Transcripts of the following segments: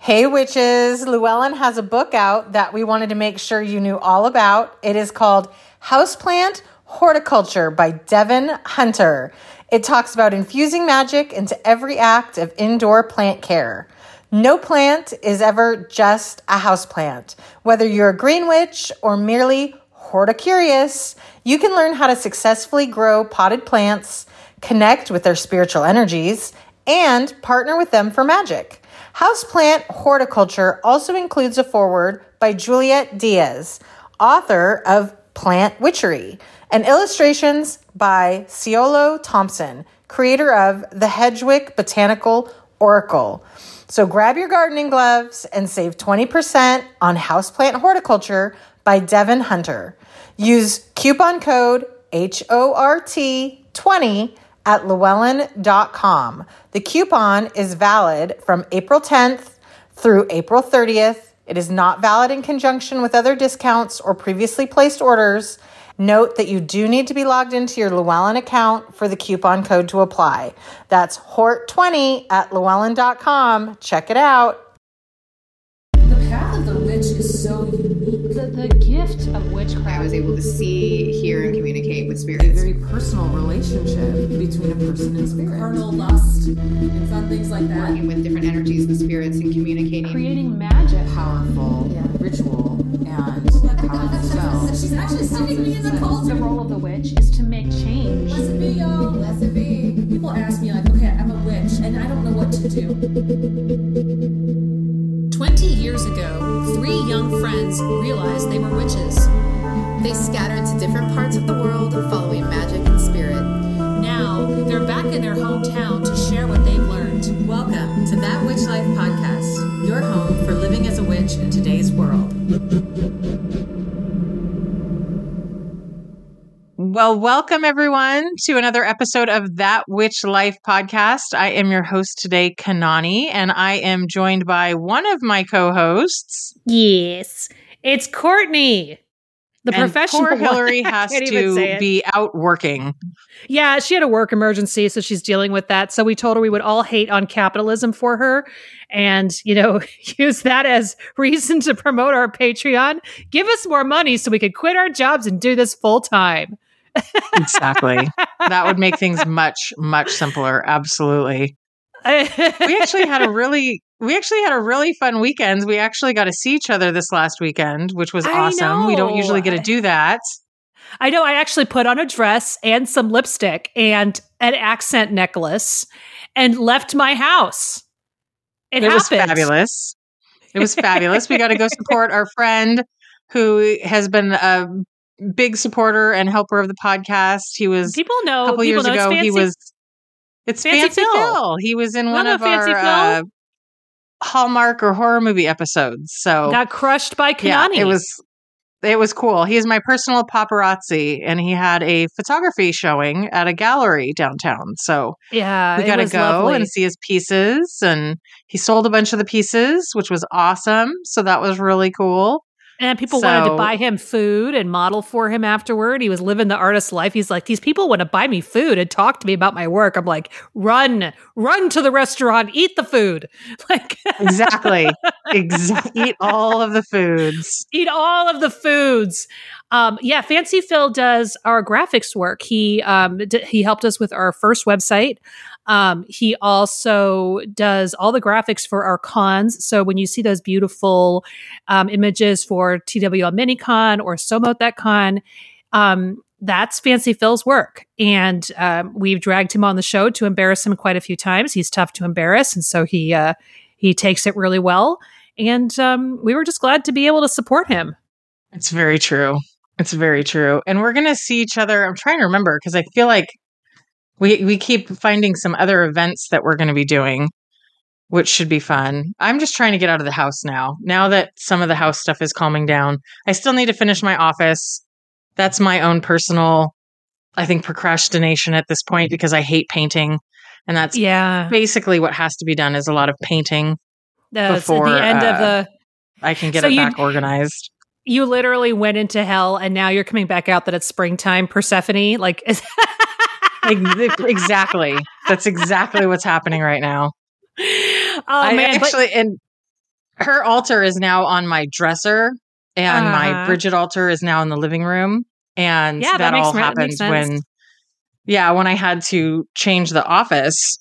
Hey witches, Llewellyn has a book out that we wanted to make sure you knew all about. It is called Houseplant Horticulture by Devin Hunter. It talks about infusing magic into every act of indoor plant care. No plant is ever just a houseplant. Whether you're a green witch or merely horticurious, you can learn how to successfully grow potted plants, connect with their spiritual energies, and partner with them for magic. Houseplant Horticulture also includes a foreword by Juliet Diaz, author of Plant Witchery, and illustrations by Ciolo Thompson, creator of the Hedgewick Botanical Oracle. So grab your gardening gloves and save 20% on Houseplant Horticulture by Devin Hunter. Use coupon code HORT20 at Llewellyn.com. The coupon is valid from April 10th through April 30th. It is not valid in conjunction with other discounts or previously placed orders. Note that you do need to be logged into your Llewellyn account for the coupon code to apply. That's HORT20 at Llewellyn.com. Check it out. The path of the witch is so unique. The gift of witchcraft. I was able to see, hear, and communicate with spirits. A very personal relationship between a person and spirit. Carnal lust and fun things like that. Working with different energies with spirits and communicating. Creating magic. Powerful ritual and powerful spell. She's actually sticking me in the culture. The role of the witch is to make change. Blessed be, y'all. Blessed be. People ask me like, okay, I'm a witch and I don't know what to do. 20 years ago, 3 young friends realized they were witches. They scattered to different parts of the world following magic and spirit. Now, they're back in their hometown to share what they've learned. Welcome to That Witch Life Podcast, your home for living as a witch in today's world. Well, welcome everyone to another episode of That Witch Life podcast. I am your host today, Kanani, and I am joined by one of my co-hosts. Yes, it's Courtney, the professional. Poor Hillary has to be out working. Yeah, she had a work emergency, so she's dealing with that. So we told her we would all hate on capitalism for her and, use that as reason to promote our Patreon. Give us more money so we could quit our jobs and do this full time. Exactly. That would make things much, much simpler. Absolutely. We actually had a really fun weekend. We actually got to see each other this last weekend, which was awesome. We don't usually get to do that. I know. I actually put on a dress and some lipstick and an accent necklace and left my house. It happened. Was fabulous. It was fabulous. We got to go support our friend who has been a big supporter and helper of the podcast. He was a couple years ago. It's Fancy Phil. He was in one of our Hallmark or horror movie episodes. So got crushed by Kanani. Yeah, it was cool. He is my personal paparazzi, and he had a photography showing at a gallery downtown. So yeah, we got to go lovely. and see his pieces, and he sold a bunch of the pieces, which was awesome. So that was really cool. And people wanted to buy him food and model for him afterward. He was living the artist's life. He's like, these people want to buy me food and talk to me about my work. I'm like, run to the restaurant, eat the food. Like Exactly. Eat all of the foods. Eat all of the foods. Fancy Phil does our graphics work. He helped us with our first website. He also does all the graphics for our cons. So when you see those beautiful images for TWL MiniCon or Somot That Con, that's Fancy Phil's work. And we've dragged him on the show to embarrass him quite a few times. He's tough to embarrass. And so he takes it really well. And we were just glad to be able to support him. It's very true. It's very true. And we're going to see each other. I'm trying to remember because I feel like we keep finding some other events that we're going to be doing, which should be fun. I'm just trying to get out of the house now that some of the house stuff is calming down. I still need to finish my office. That's my own personal, I think, procrastination at this point because I hate painting. And that's basically what has to be done is a lot of painting before the end of the. I can get it back organized. You literally went into hell and now you're coming back out that it's springtime, Persephone. Like, exactly. That's exactly what's happening right now. Oh, man. Her altar is now on my dresser, and my Bridget altar is now in the living room. And that all happened when I had to change the office.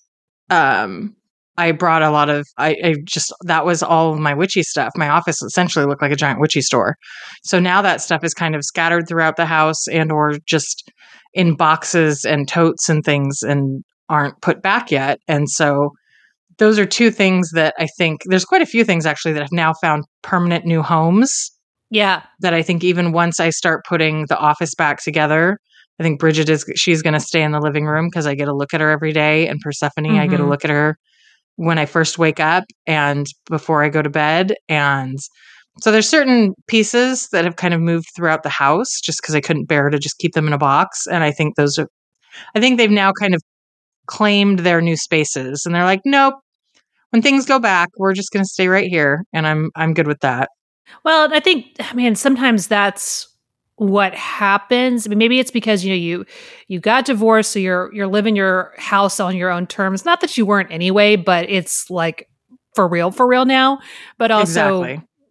I brought a lot of, that was all of my witchy stuff. My office essentially looked like a giant witchy store. So now that stuff is kind of scattered throughout the house and or just in boxes and totes and things and aren't put back yet. And so those are two things that I think, there's quite a few things actually that have now found permanent new homes. Yeah. That I think even once I start putting the office back together, I think Bridget she's going to stay in the living room because I get to look at her every day. And Persephone, I get to look at her when I first wake up and before I go to bed. And so there's certain pieces that have kind of moved throughout the house just because I couldn't bear to just keep them in a box. And I think they've now kind of claimed their new spaces. And they're like, nope, when things go back, we're just going to stay right here. And I'm good with that. Well, I think, sometimes that's what happens. Maybe it's because, you got divorced, so you're living your house on your own terms. Not that you weren't anyway, but it's like for real now. But also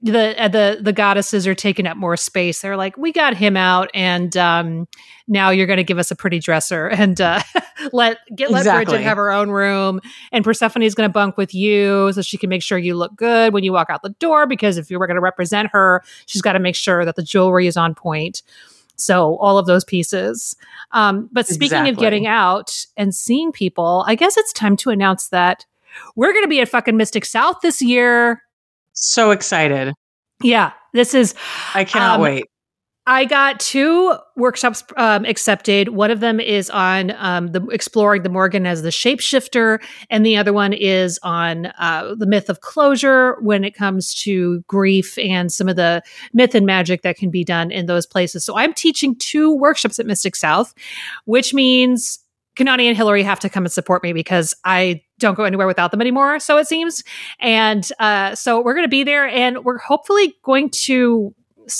the goddesses are taking up more space. They're like, we got him out, and now you're going to give us a pretty dresser and let Bridget have her own room. And Persephone is going to bunk with you so she can make sure you look good when you walk out the door. Because if you were going to represent her, she's got to make sure that the jewelry is on point. So all of those pieces. But speaking of getting out and seeing people, I guess it's time to announce that we're going to be at fucking Mystic South this year. So excited. Yeah, this is... I cannot wait. I got 2 workshops accepted. One of them is on exploring the Morgan as the shapeshifter, and the other one is on the myth of closure when it comes to grief and some of the myth and magic that can be done in those places. So I'm teaching 2 workshops at Mystic South, which means Kanani and Hillary have to come and support me because I don't go anywhere without them anymore, so it seems. And so we're going to be there, and we're hopefully going to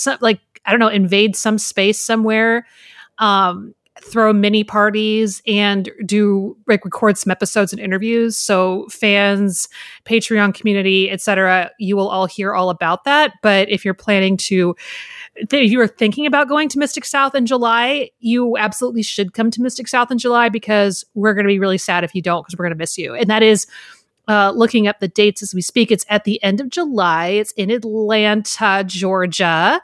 invade some space somewhere, throw mini parties, and do record some episodes and interviews. So fans, Patreon community, etc., you will all hear all about that. But if you're planning to, if you are thinking about going to Mystic South in July, you absolutely should come to Mystic South in July, because we're going to be really sad if you don't, because we're going to miss you. And that is, looking up the dates as we speak, it's at the end of July. It's in Atlanta, Georgia.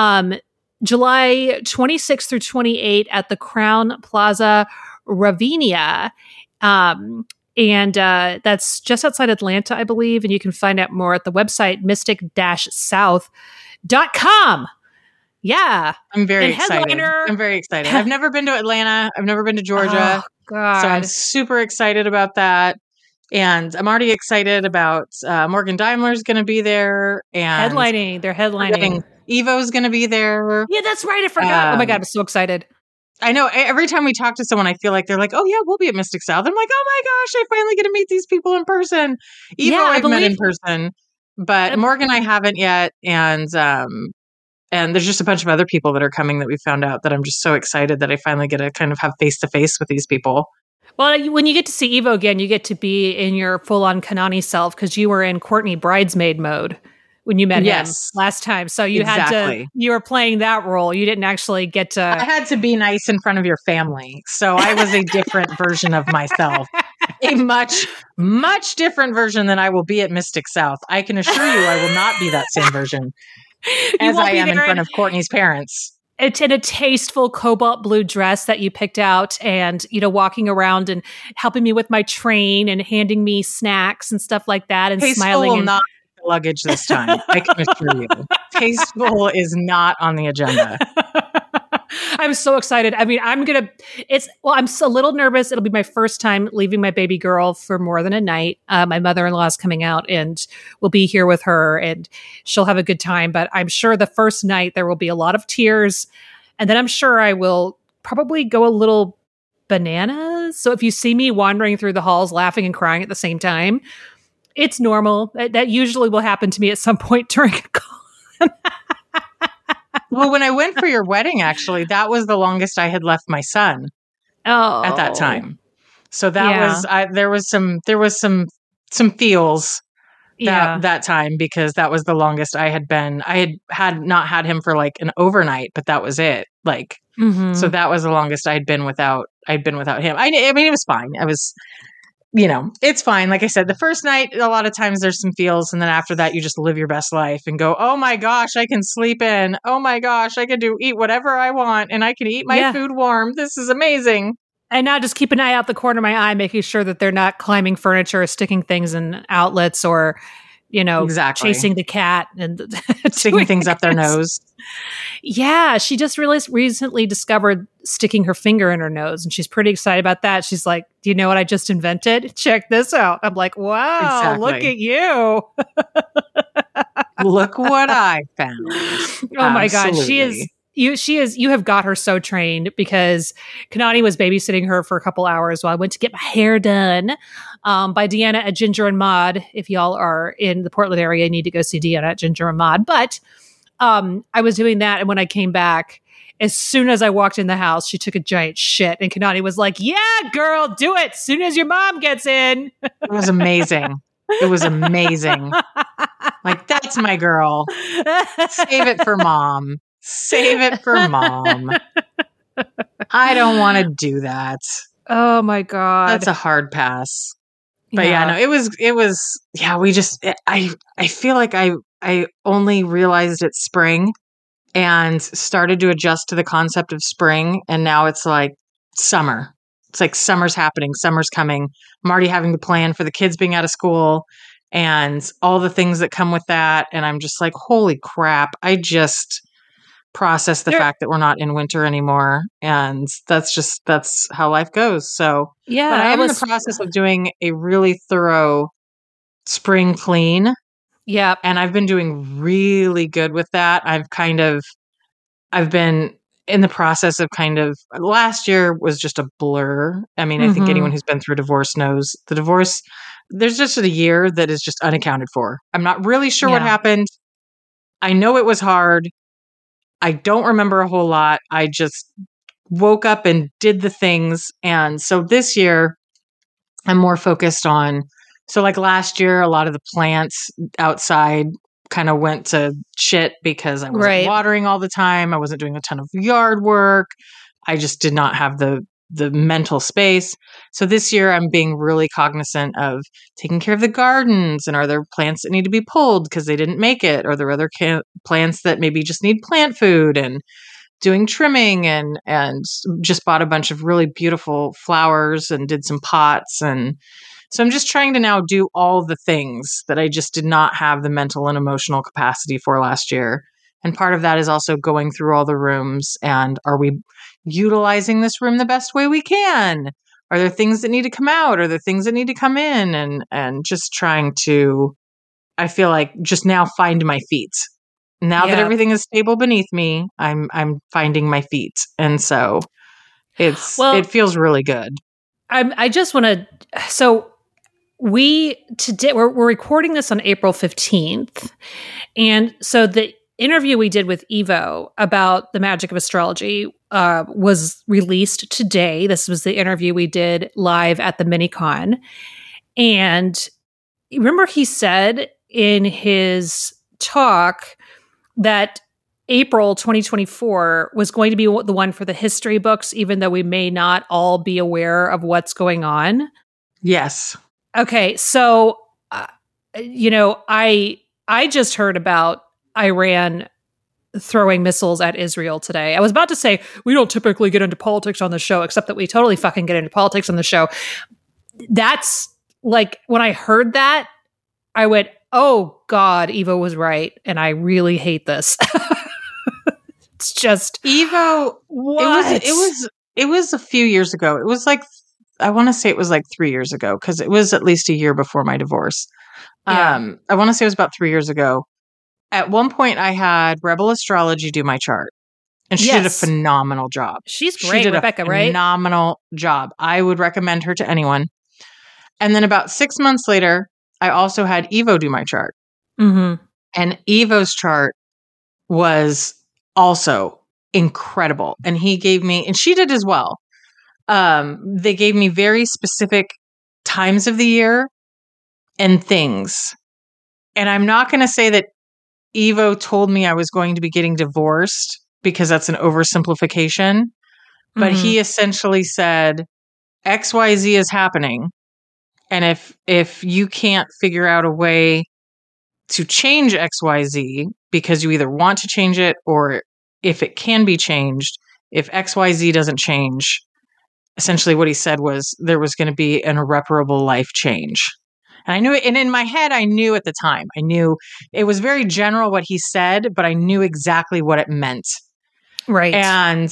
July 26th through 28th at the Crown Plaza, Ravinia. And that's just outside Atlanta, I believe. And you can find out more at the website, mystic-south.com. Yeah. I'm very excited. I've never been to Atlanta. I've never been to Georgia. Oh, God. So I'm super excited about that. And I'm already excited about Morgan Daimler's going to be there. And They're headlining. Evo's going to be there. Yeah, that's right. I forgot. Oh my God, I'm so excited. I know. Every time we talk to someone, I feel like they're like, oh yeah, we'll be at Mystic South. I'm like, oh my gosh, I finally get to meet these people in person. Evo I've met in person, but Morgan I haven't yet. And there's just a bunch of other people that are coming that we found out that I'm just so excited that I finally get to kind of have face-to-face with these people. Well, when you get to see Evo again, you get to be in your full-on Kanani self, because you were in Courtney bridesmaid mode when you met him last time. So you you were playing that role. You didn't actually get to... I had to be nice in front of your family. So I was a different version of myself. A much, much different version than I will be at Mystic South. I can assure you I will not be that same version as I am in front of Courtney's parents. It's in a tasteful cobalt blue dress that you picked out, and, walking around and helping me with my train and handing me snacks and stuff like that, and Tasteful smiling. Will not be luggage this time. I can assure you. Tasteful is not on the agenda. I'm so excited. I mean, I'm a little nervous. It'll be my first time leaving my baby girl for more than a night. My mother-in-law is coming out, and we'll be here with her, and she'll have a good time. But I'm sure the first night there will be a lot of tears. And then I'm sure I will probably go a little bananas. So if you see me wandering through the halls laughing and crying at the same time, it's normal. That usually will happen to me at some point during a call. Well, when I went for your wedding, actually, that was the longest I had left my son at that time. So that was there was some feels that time, because that was the longest I had been. I had not had him for like an overnight, but that was it. Like, so that was the longest I'd been without him. I mean, it was fine. I was, it's fine. Like I said, the first night, a lot of times there's some feels. And then after that, you just live your best life and go, oh my gosh, I can sleep in. Oh my gosh, I can eat whatever I want. And I can eat my food warm. This is amazing. And now just keep an eye out the corner of my eye, making sure that they're not climbing furniture or sticking things in outlets or, chasing the cat and sticking things up their nose. Yeah. She just recently discovered sticking her finger in her nose, and she's pretty excited about that. She's like, do you know what I just invented? Check this out. I'm like, wow, Look at you. Look what I found. Oh my God. You have got her so trained, because Kanani was babysitting her for a couple hours while I went to get my hair done by Deanna at Ginger and Mod. If y'all are in the Portland area, you need to go see Deanna at Ginger and Mod. But I was doing that, and when I came back, as soon as I walked in the house, she took a giant shit, and Kanani was like, yeah, girl, do it as soon as your mom gets in. It was amazing. It was amazing. Like, that's my girl. Save it for mom. Save it for mom. I don't want to do that. Oh my God. That's a hard pass. But it was, I feel like I only realized it's spring and started to adjust to the concept of spring. And now it's like summer. It's like summer's happening. Summer's coming. I'm already having to plan for the kids being out of school and all the things that come with that. And I'm just like, holy crap. I just process the fact that we're not in winter anymore. And that's how life goes. So, yeah, but I am in the process of doing a really thorough spring clean. Yeah. And I've been doing really good with that. I've been in the process of last year was just a blur. I mean, I think anyone who's been through divorce knows the divorce, there's just a year that is just unaccounted for. I'm not really sure what happened. I know it was hard. I don't remember a whole lot. I just woke up and did the things. And so this year I'm more focused on, so like last year, a lot of the plants outside kind of went to shit because I wasn't watering all the time. I wasn't doing a ton of yard work. I just did not have the mental space. So this year I'm being really cognizant of taking care of the gardens, and are there plants that need to be pulled because they didn't make it? Or are there other plants that maybe just need plant food, and doing trimming, and just bought a bunch of really beautiful flowers and did some pots. And so I'm just trying to now do all the things that I just did not have the mental and emotional capacity for last year. And part of that is also going through all the rooms, and are we utilizing this room the best way we can? Are there things that need to come out? Are there things that need to come in? And just trying to, I feel like, just now find my feet. Now that everything is stable beneath me, I'm finding my feet. And so it feels really good. I just want to, so today we're recording this on April 15th. And so the interview we did with Evo about the magic of astrology was released today. This was the interview we did live at the MiniCon. And remember, he said in his talk that April 2024 was going to be the one for the history books, even though we may not all be aware of what's going on. Yes. Okay. So, I just heard about Iran throwing missiles at Israel today. I was about to say, we don't typically get into politics on the show, except that we totally fucking get into politics on the show. That's like, when I heard that, I went, oh God, Evo was right. And I really hate this. It's just Evo. What? It was a few years ago. It was like, I want to say it was like 3 years ago, because it was at least a year before my divorce. Yeah. I want to say it was about 3 years ago. At one point, I had Rebel Astrology do my chart, and she did a phenomenal job. She's great, Rebecca, right? Phenomenal job. I would recommend her to anyone. And then about 6 months later, I also had Evo do my chart. Mm-hmm. And Evo's chart was also incredible. And he gave me, and she did as well. They gave me very specific times of the year and things And I'm not going to say that Evo told me I was going to be getting divorced because that's an oversimplification. But he essentially said, XYZ is happening. And if you can't figure out a way to change XYZ because you either want to change it or if it can be changed, if XYZ doesn't change, essentially what he said was there was going to be an irreparable life change. And I knew it. And in my head, I knew at the time, I knew it was very general what he said, but I knew exactly what it meant. Right. And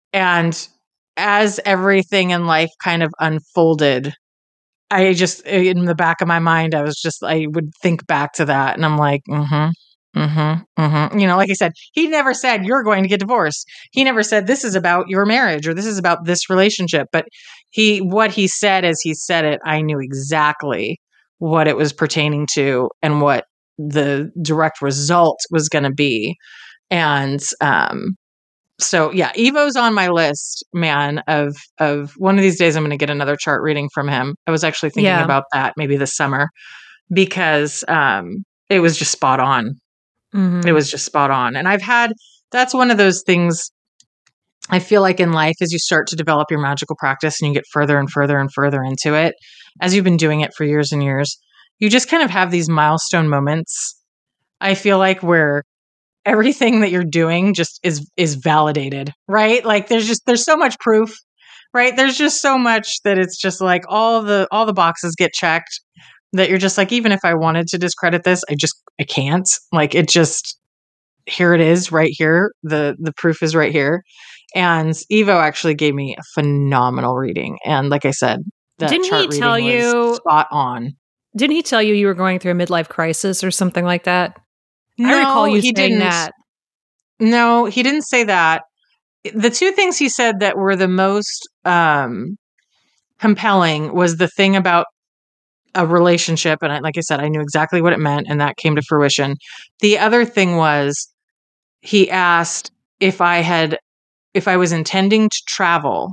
as everything in life kind of unfolded, I just, in the back of my mind, I would think back to that and I'm like, You know, like I said, he never said you're going to get divorced. He never said this is about your marriage or this is about this relationship. But what he said as he said it, I knew exactly what it was pertaining to and what the direct result was going to be. And, so yeah, Evo's on my list, man, of one of these days I'm going to get another chart reading from him. I was actually thinking about that maybe this summer because it was just spot on. It was just spot on. And that's one of those things I feel like in life as you start to develop your magical practice and you get further and further and further into it, as you've been doing it for years and years, you just kind of have these milestone moments. I feel like where everything that you're doing just is validated, right? Like there's so much proof, right? There's just so much that it's just like all the boxes get checked that you're just like, even if I wanted to discredit this, I can't. Like it just, here it is right here. The proof is right here. And Evo actually gave me a phenomenal reading. And like I said, that didn't chart he tell reading you was spot on. Didn't he tell you were going through a midlife crisis or something like that? No, I recall you saying didn't. that. No, he didn't say that. The two things he said that were the most compelling was the thing about a relationship. And like I said, I knew exactly what it meant and that came to fruition. The other thing was he asked if I was intending to travel,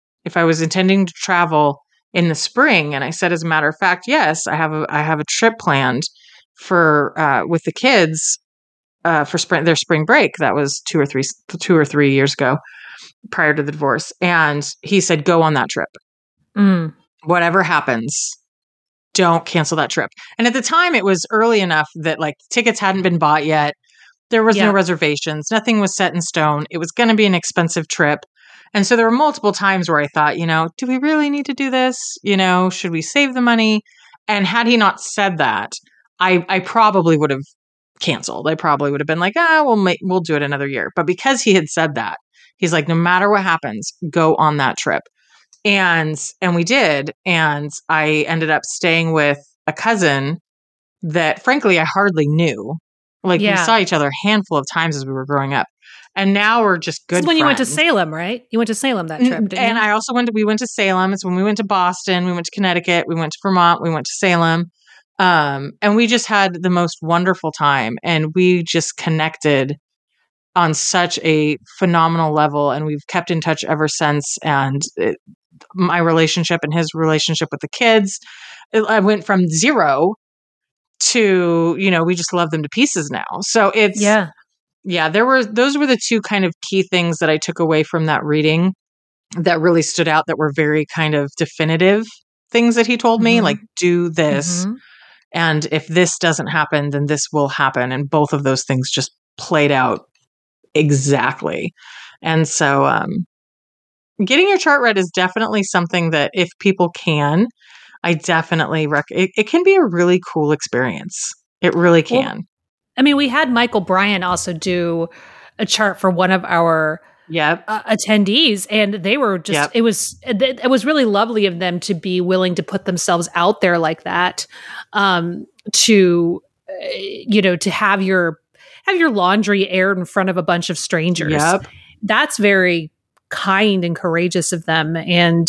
in the spring. And I said, as a matter of fact, yes, I have a trip planned for with the kids for their spring break. That was 2 or 3 years ago, prior to the divorce. And he said, go on that trip. Whatever happens, don't cancel that trip. And at the time, it was early enough that like tickets hadn't been bought yet. There was no reservations. Nothing was set in stone. It was going to be an expensive trip. And so there were multiple times where I thought, do we really need to do this? Should we save the money? And had he not said that, I probably would have canceled. I probably would have been like, we'll do it another year. But because he had said that, he's like, no matter what happens, go on that trip. And we did. And I ended up staying with a cousin that frankly, I hardly knew. Like we saw each other a handful of times as we were growing up. And now we're just good friends. When you went to Salem, right? You went to Salem that trip, didn't you? And I also we went to Salem. It's when we went to Boston, we went to Connecticut, we went to Vermont, we went to Salem. And we just had the most wonderful time. And we just connected on such a phenomenal level. And we've kept in touch ever since. And my relationship and his relationship with the kids, I went from 0 to, we just love them to pieces now. So it's, those were the two kind of key things that I took away from that reading that really stood out, that were very kind of definitive things that he told me, like, do this. And if this doesn't happen, then this will happen. And both of those things just played out exactly. And so, getting your chart read is definitely something that if people can, I definitely it can be a really cool experience. It really can. Well, I mean, we had Michael Bryan also do a chart for one of our attendees, and they were just, it was really lovely of them to be willing to put themselves out there like that, to have your laundry aired in front of a bunch of strangers. That's very kind and courageous of them. And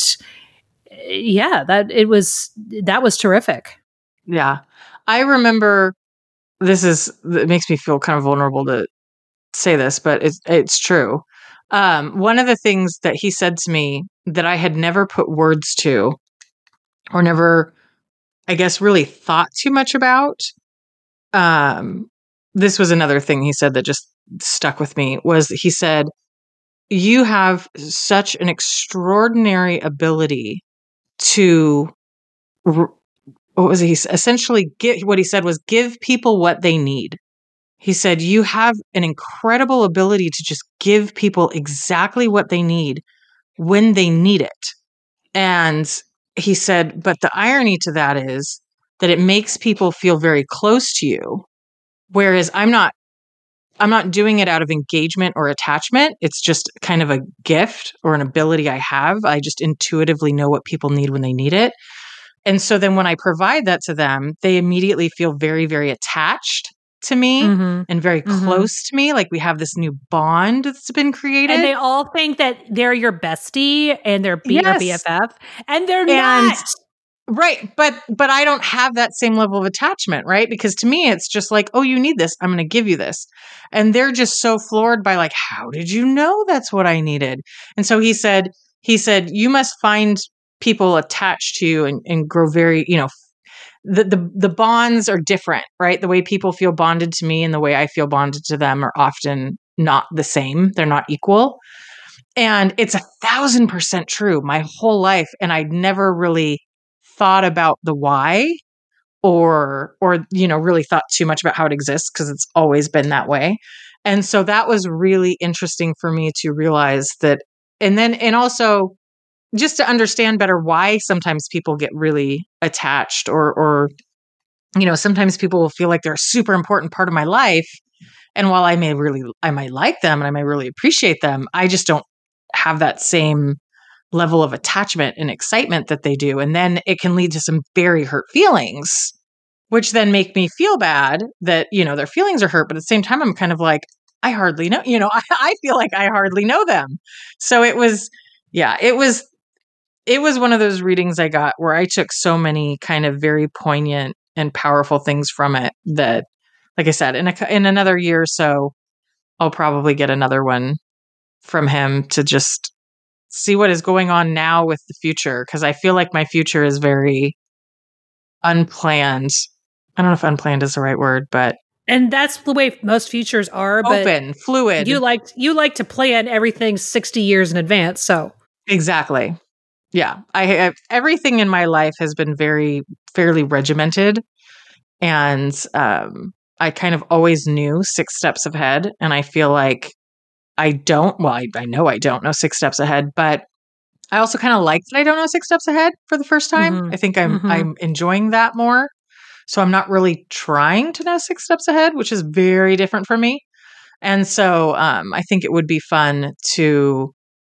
that was terrific. Yeah. I remember it makes me feel kind of vulnerable to say this, but it's true. One of the things that he said to me that I had never put words to, or never, I guess, really thought too much about, this was another thing he said that just stuck with me, was he said, you have such an extraordinary ability to, what was he essentially what he said was give people what they need. He said, you have an incredible ability to just give people exactly what they need when they need it. And he said, but the irony to that is that it makes people feel very close to you. Whereas I'm not doing it out of engagement or attachment. It's just kind of a gift or an ability I have. I just intuitively know what people need when they need it. And so then when I provide that to them, they immediately feel very, very attached to me and very close to me. Like we have this new bond that's been created. And they all think that they're your bestie and they're your BFF. And they're not. Right. But I don't have that same level of attachment, right? Because to me, it's just like, oh, you need this. I'm going to give you this. And they're just so floored by like, how did you know that's what I needed? And so he said, you must find people attached to you and grow very, the bonds are different, right? The way people feel bonded to me and the way I feel bonded to them are often not the same. They're not equal. And it's 1,000% true my whole life. And I'd never really thought about the why or really thought too much about how it exists because it's always been that way. And so that was really interesting for me to realize that. And also just to understand better why sometimes people get really attached or sometimes people will feel like they're a super important part of my life. And while I might like them and I might really appreciate them, I just don't have that same level of attachment and excitement that they do. And then it can lead to some very hurt feelings, which then make me feel bad that, their feelings are hurt. But at the same time, I'm kind of like, I hardly know, I feel like I hardly know them. So it was one of those readings I got where I took so many kind of very poignant and powerful things from it that, like I said, in another year or so, I'll probably get another one from him to just see what is going on now with the future. Because I feel like my future is very unplanned. I don't know if unplanned is the right word, but. And that's the way most futures are. Open, but fluid. You like to plan everything 60 years in advance. So. Exactly. Yeah. Everything in my life has been fairly regimented. And I kind of always knew 6 steps ahead. And I feel like I know I don't know 6 steps ahead, but I also kind of like that I don't know 6 steps ahead for the first time. I think I'm enjoying that more. So I'm not really trying to know 6 steps ahead, which is very different for me. And so I think it would be fun to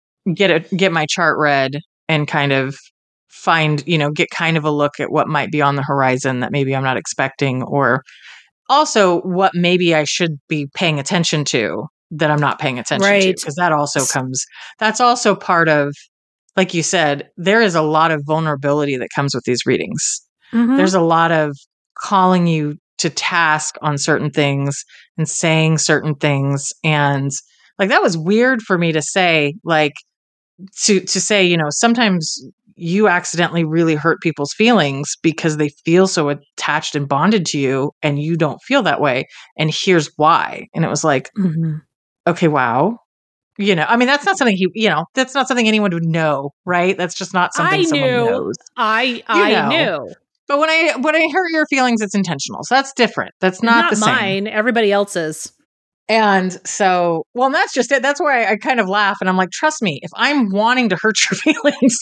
get my chart read and kind of find, get kind of a look at what might be on the horizon that maybe I'm not expecting, or also what maybe I should be paying attention to that I'm not paying attention to, because that's also part of, like you said, there is a lot of vulnerability that comes with these readings. There's a lot of calling you to task on certain things and saying certain things. And like, that was weird for me to say, like, to say, sometimes you accidentally really hurt people's feelings because they feel so attached and bonded to you and you don't feel that way. And here's why. And it was like, okay, wow. That's not something that's not something anyone would know, right? That's just not something someone knows. I knew. But when I hurt your feelings, it's intentional. So that's different. That's not the same. Mine, everybody else's. And so, and that's just it. That's where I kind of laugh and I'm like, trust me, if I'm wanting to hurt your feelings,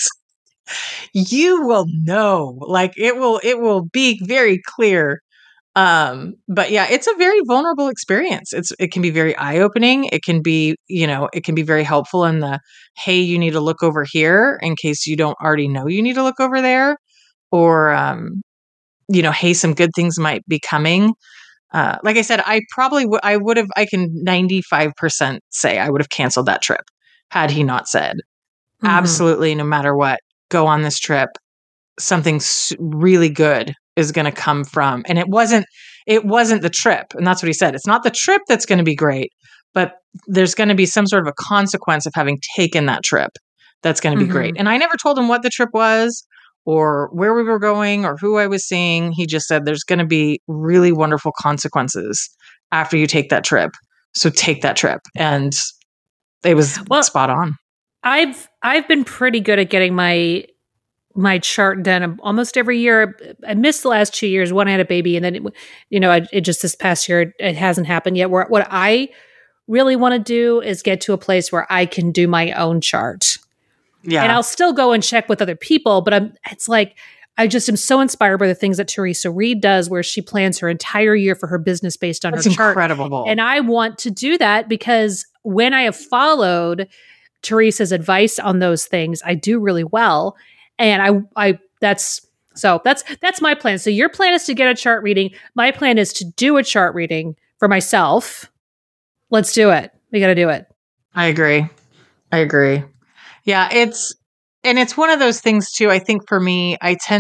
you will know. Like it will be very clear. But yeah, it's a very vulnerable experience. It can be very eye-opening. It can be, it can be very helpful in the, hey, you need to look over here in case you don't already know you need to look over there. Or, hey, some good things might be coming. Like I said, I can 95% say I would have canceled that trip had he not said, absolutely, no matter what, go on this trip. Something really good is going to come from, and it wasn't the trip. And that's what he said. It's not the trip that's going to be great, but there's going to be some sort of a consequence of having taken that trip. That's going to be great. And I never told him what the trip was or where we were going or who I was seeing. He just said, there's going to be really wonderful consequences after you take that trip. So take that trip. And it was spot on. I've been pretty good at getting my chart done almost every year. I missed the last 2 years. One, I had a baby, and then it just this past year it hasn't happened yet. What I really want to do is get to a place where I can do my own chart. Yeah, and I'll still go and check with other people, but it's like I just am so inspired by the things that Theresa Reed does, where she plans her entire year for her business based on her chart. Incredible. And I want to do that because when I have followed Theresa's advice on those things, I do really well. And that's my plan. So your plan is to get a chart reading. My plan is to do a chart reading for myself. Let's do it. We got to do it. I agree. Yeah, it's one of those things too. I think for me,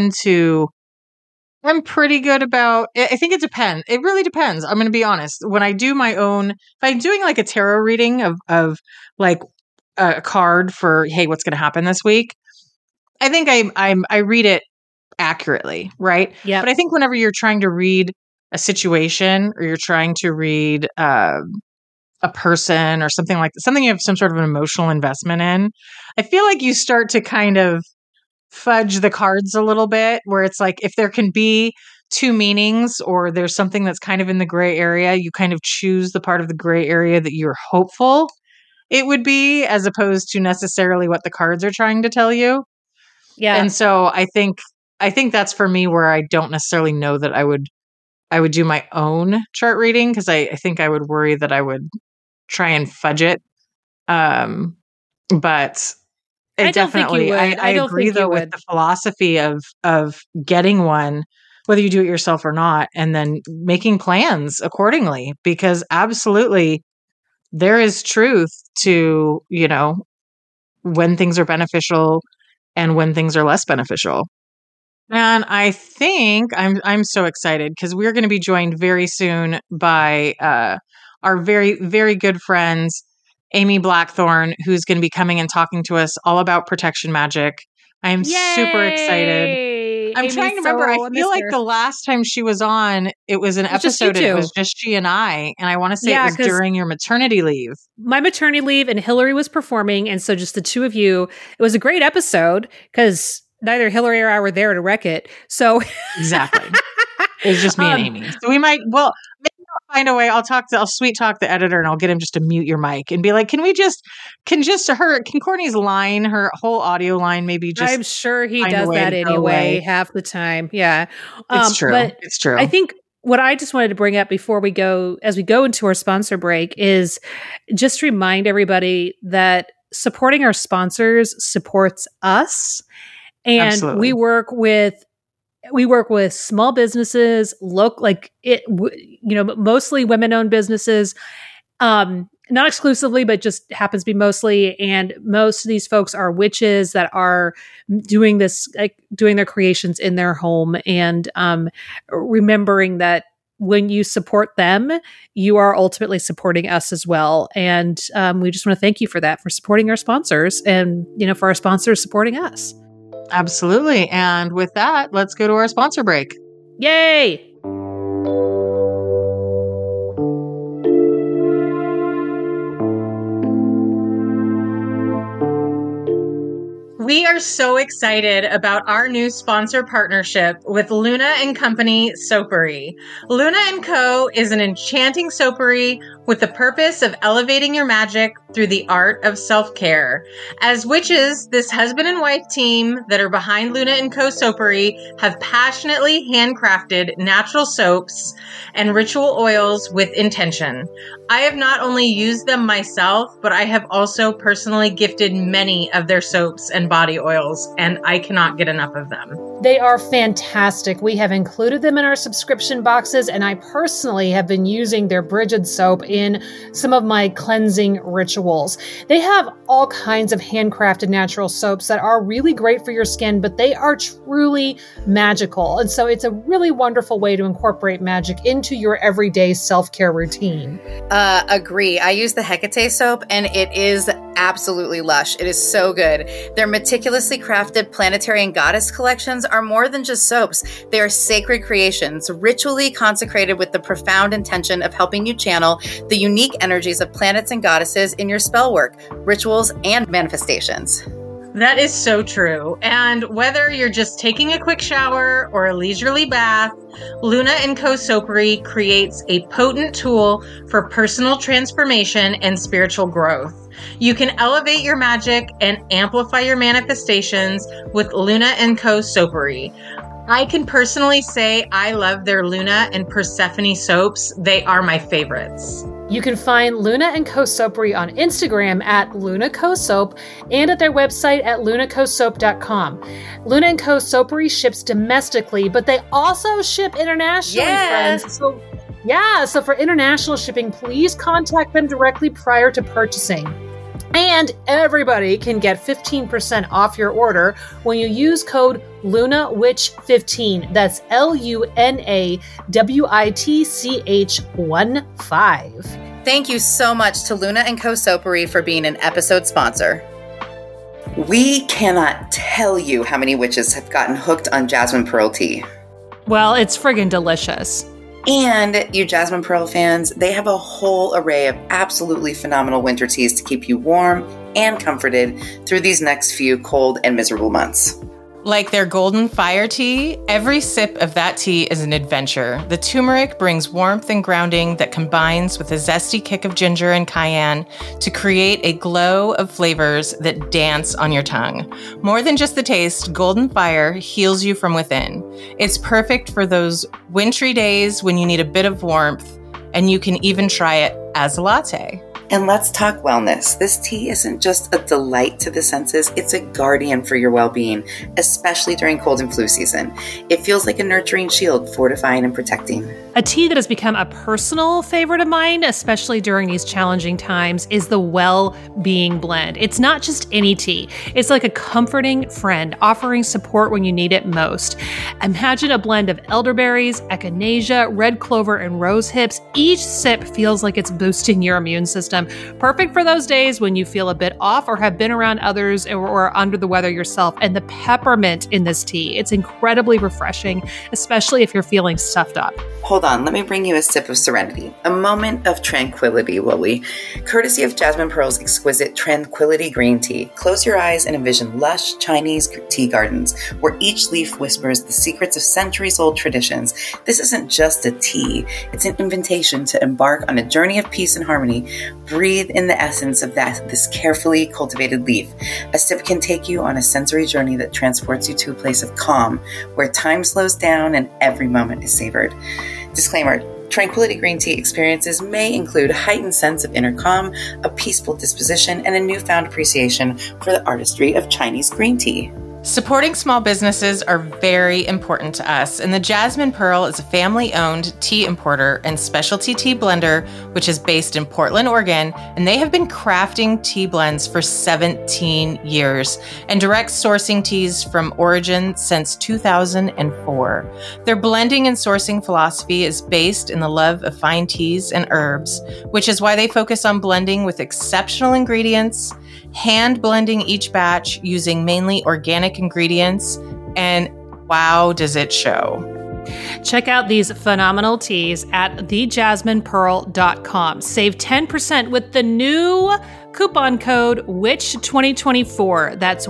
I'm pretty good about, I think it depends. It really depends. I'm going to be honest. When I do my own, if I'm doing like a tarot reading of like a card for, hey, what's going to happen this week? I think I read it accurately, right? Yeah. But I think whenever you're trying to read a situation or you're trying to read a person or something like that, something you have some sort of an emotional investment in, I feel like you start to kind of fudge the cards a little bit, where it's like if there can be two meanings or there's something that's kind of in the gray area, you kind of choose the part of the gray area that you're hopeful it would be, as opposed to necessarily what the cards are trying to tell you. Yeah. And so I think that's for me where I don't necessarily know that I would do my own chart reading, because I think I would worry that I would try and fudge it. But I definitely, I agree though with the philosophy of getting one, whether you do it yourself or not, and then making plans accordingly, because absolutely there is truth to, when things are beneficial and when things are less beneficial. And I think I'm so excited because we're going to be joined very soon by our very, very good friends, Amy Blackthorn, who's going to be coming and talking to us all about protection magic. I am super excited. I'm trying to remember. I feel like the last time she was on, it was an episode and it was just she and I want to say it was during your maternity leave. My maternity leave, and Hillary was performing. And so just the two of you, it was a great episode because neither Hillary or I were there to wreck it. So exactly. It was just me and Amy. So we might, maybe I'll find a way. I'll sweet talk the editor and I'll get him just to mute your mic and be like, can Courtney's line, her whole audio line, maybe just. I'm sure he does that anyway, half the time. Yeah. It's true. It's true. I think what I just wanted to bring up before we go into our sponsor break is just remind everybody that supporting our sponsors supports us. And absolutely. we work with small businesses, mostly women-owned businesses, not exclusively, but just happens to be mostly. And most of these folks are witches that are doing this, doing their creations in their home, and remembering that when you support them, you are ultimately supporting us as well. And we just want to thank you for that, for supporting our sponsors, and for our sponsors supporting us. Absolutely. And with that, let's go to our sponsor break. Yay! We are so excited about our new sponsor partnership with Luna & Company Soapery. Luna & Co. is an enchanting soapery with the purpose of elevating your magic through the art of self-care. As witches, this husband and wife team that are behind Luna & Co. Soapery have passionately handcrafted natural soaps and ritual oils with intention. I have not only used them myself, but I have also personally gifted many of their soaps and body oils, and I cannot get enough of them. They are fantastic. We have included them in our subscription boxes, and I personally have been using their Bridget soap in some of my cleansing rituals. They have all kinds of handcrafted natural soaps that are really great for your skin, but they are truly magical. And so it's a really wonderful way to incorporate magic into your everyday self-care routine. Agree. I use the Hecate soap, and it is absolutely lush. It is so good. Their meticulously crafted planetary and goddess collections are more than just soaps. They are sacred creations, ritually consecrated with the profound intention of helping you channel the unique energies of planets and goddesses in your spell work, rituals, and manifestations. That is so true. And whether you're just taking a quick shower or a leisurely bath, Luna & Co. Soapery creates a potent tool for personal transformation and spiritual growth. You can elevate your magic and amplify your manifestations with Luna & Co. Soapery. I can personally say I love their Luna and Persephone soaps. They are my favorites. You can find Luna & Co. Soapery on Instagram at Luna Co. Soap and at their website at lunacosoap.com. Luna & Co. Soapery ships domestically, but they also ship internationally, friends. So for international shipping, please contact them directly prior to purchasing. And everybody can get 15% off your order when you use code LunaWitch15. That's LUNAWITCH15. Thank you so much to Luna & Co. Soapery for being an episode sponsor. We cannot tell you how many witches have gotten hooked on Jasmine Pearl tea. Well, it's friggin' delicious. And you Jasmine Pearl fans, they have a whole array of absolutely phenomenal winter teas to keep you warm and comforted through these next few cold and miserable months. Like their Golden Fire tea, every sip of that tea is an adventure. The turmeric brings warmth and grounding that combines with a zesty kick of ginger and cayenne to create a glow of flavors that dance on your tongue. More than just the taste, Golden Fire heals you from within. It's perfect for those wintry days when you need a bit of warmth, and you can even try it as a latte. And let's talk wellness. This tea isn't just a delight to the senses, it's a guardian for your well-being, especially during cold and flu season. It feels like a nurturing shield, fortifying and protecting. A tea that has become a personal favorite of mine, especially during these challenging times, is the Well-Being Blend. It's not just any tea. It's like a comforting friend, offering support when you need it most. Imagine a blend of elderberries, echinacea, red clover, and rose hips. Each sip feels like it's boosting your immune system. Perfect for those days when you feel a bit off or have been around others or under the weather yourself. And the peppermint in this tea, it's incredibly refreshing, especially if you're feeling stuffed up. Hold on, let me bring you a sip of serenity. A moment of tranquility, Lily. Courtesy of Jasmine Pearl's exquisite Tranquility Green Tea. Close your eyes and envision lush Chinese tea gardens where each leaf whispers the secrets of centuries-old traditions. This isn't just a tea. It's an invitation to embark on a journey of peace and harmony. Breathe in the essence of this carefully cultivated leaf. A sip can take you on a sensory journey that transports you to a place of calm, where time slows down and every moment is savored. Disclaimer, Tranquility Green Tea experiences may include a heightened sense of inner calm, a peaceful disposition, and a newfound appreciation for the artistry of Chinese green tea. Supporting small businesses are very important to us, and the Jasmine Pearl is a family-owned tea importer and specialty tea blender, which is based in Portland, Oregon, and they have been crafting tea blends for 17 years and direct sourcing teas from origin since 2004. Their blending and sourcing philosophy is based in the love of fine teas and herbs, which is why they focus on blending with exceptional ingredients, hand blending each batch using mainly organic ingredients, and wow, does it show. Check out these phenomenal teas at thejasminepearl.com. Save 10% with the new coupon code WITCH2024. That's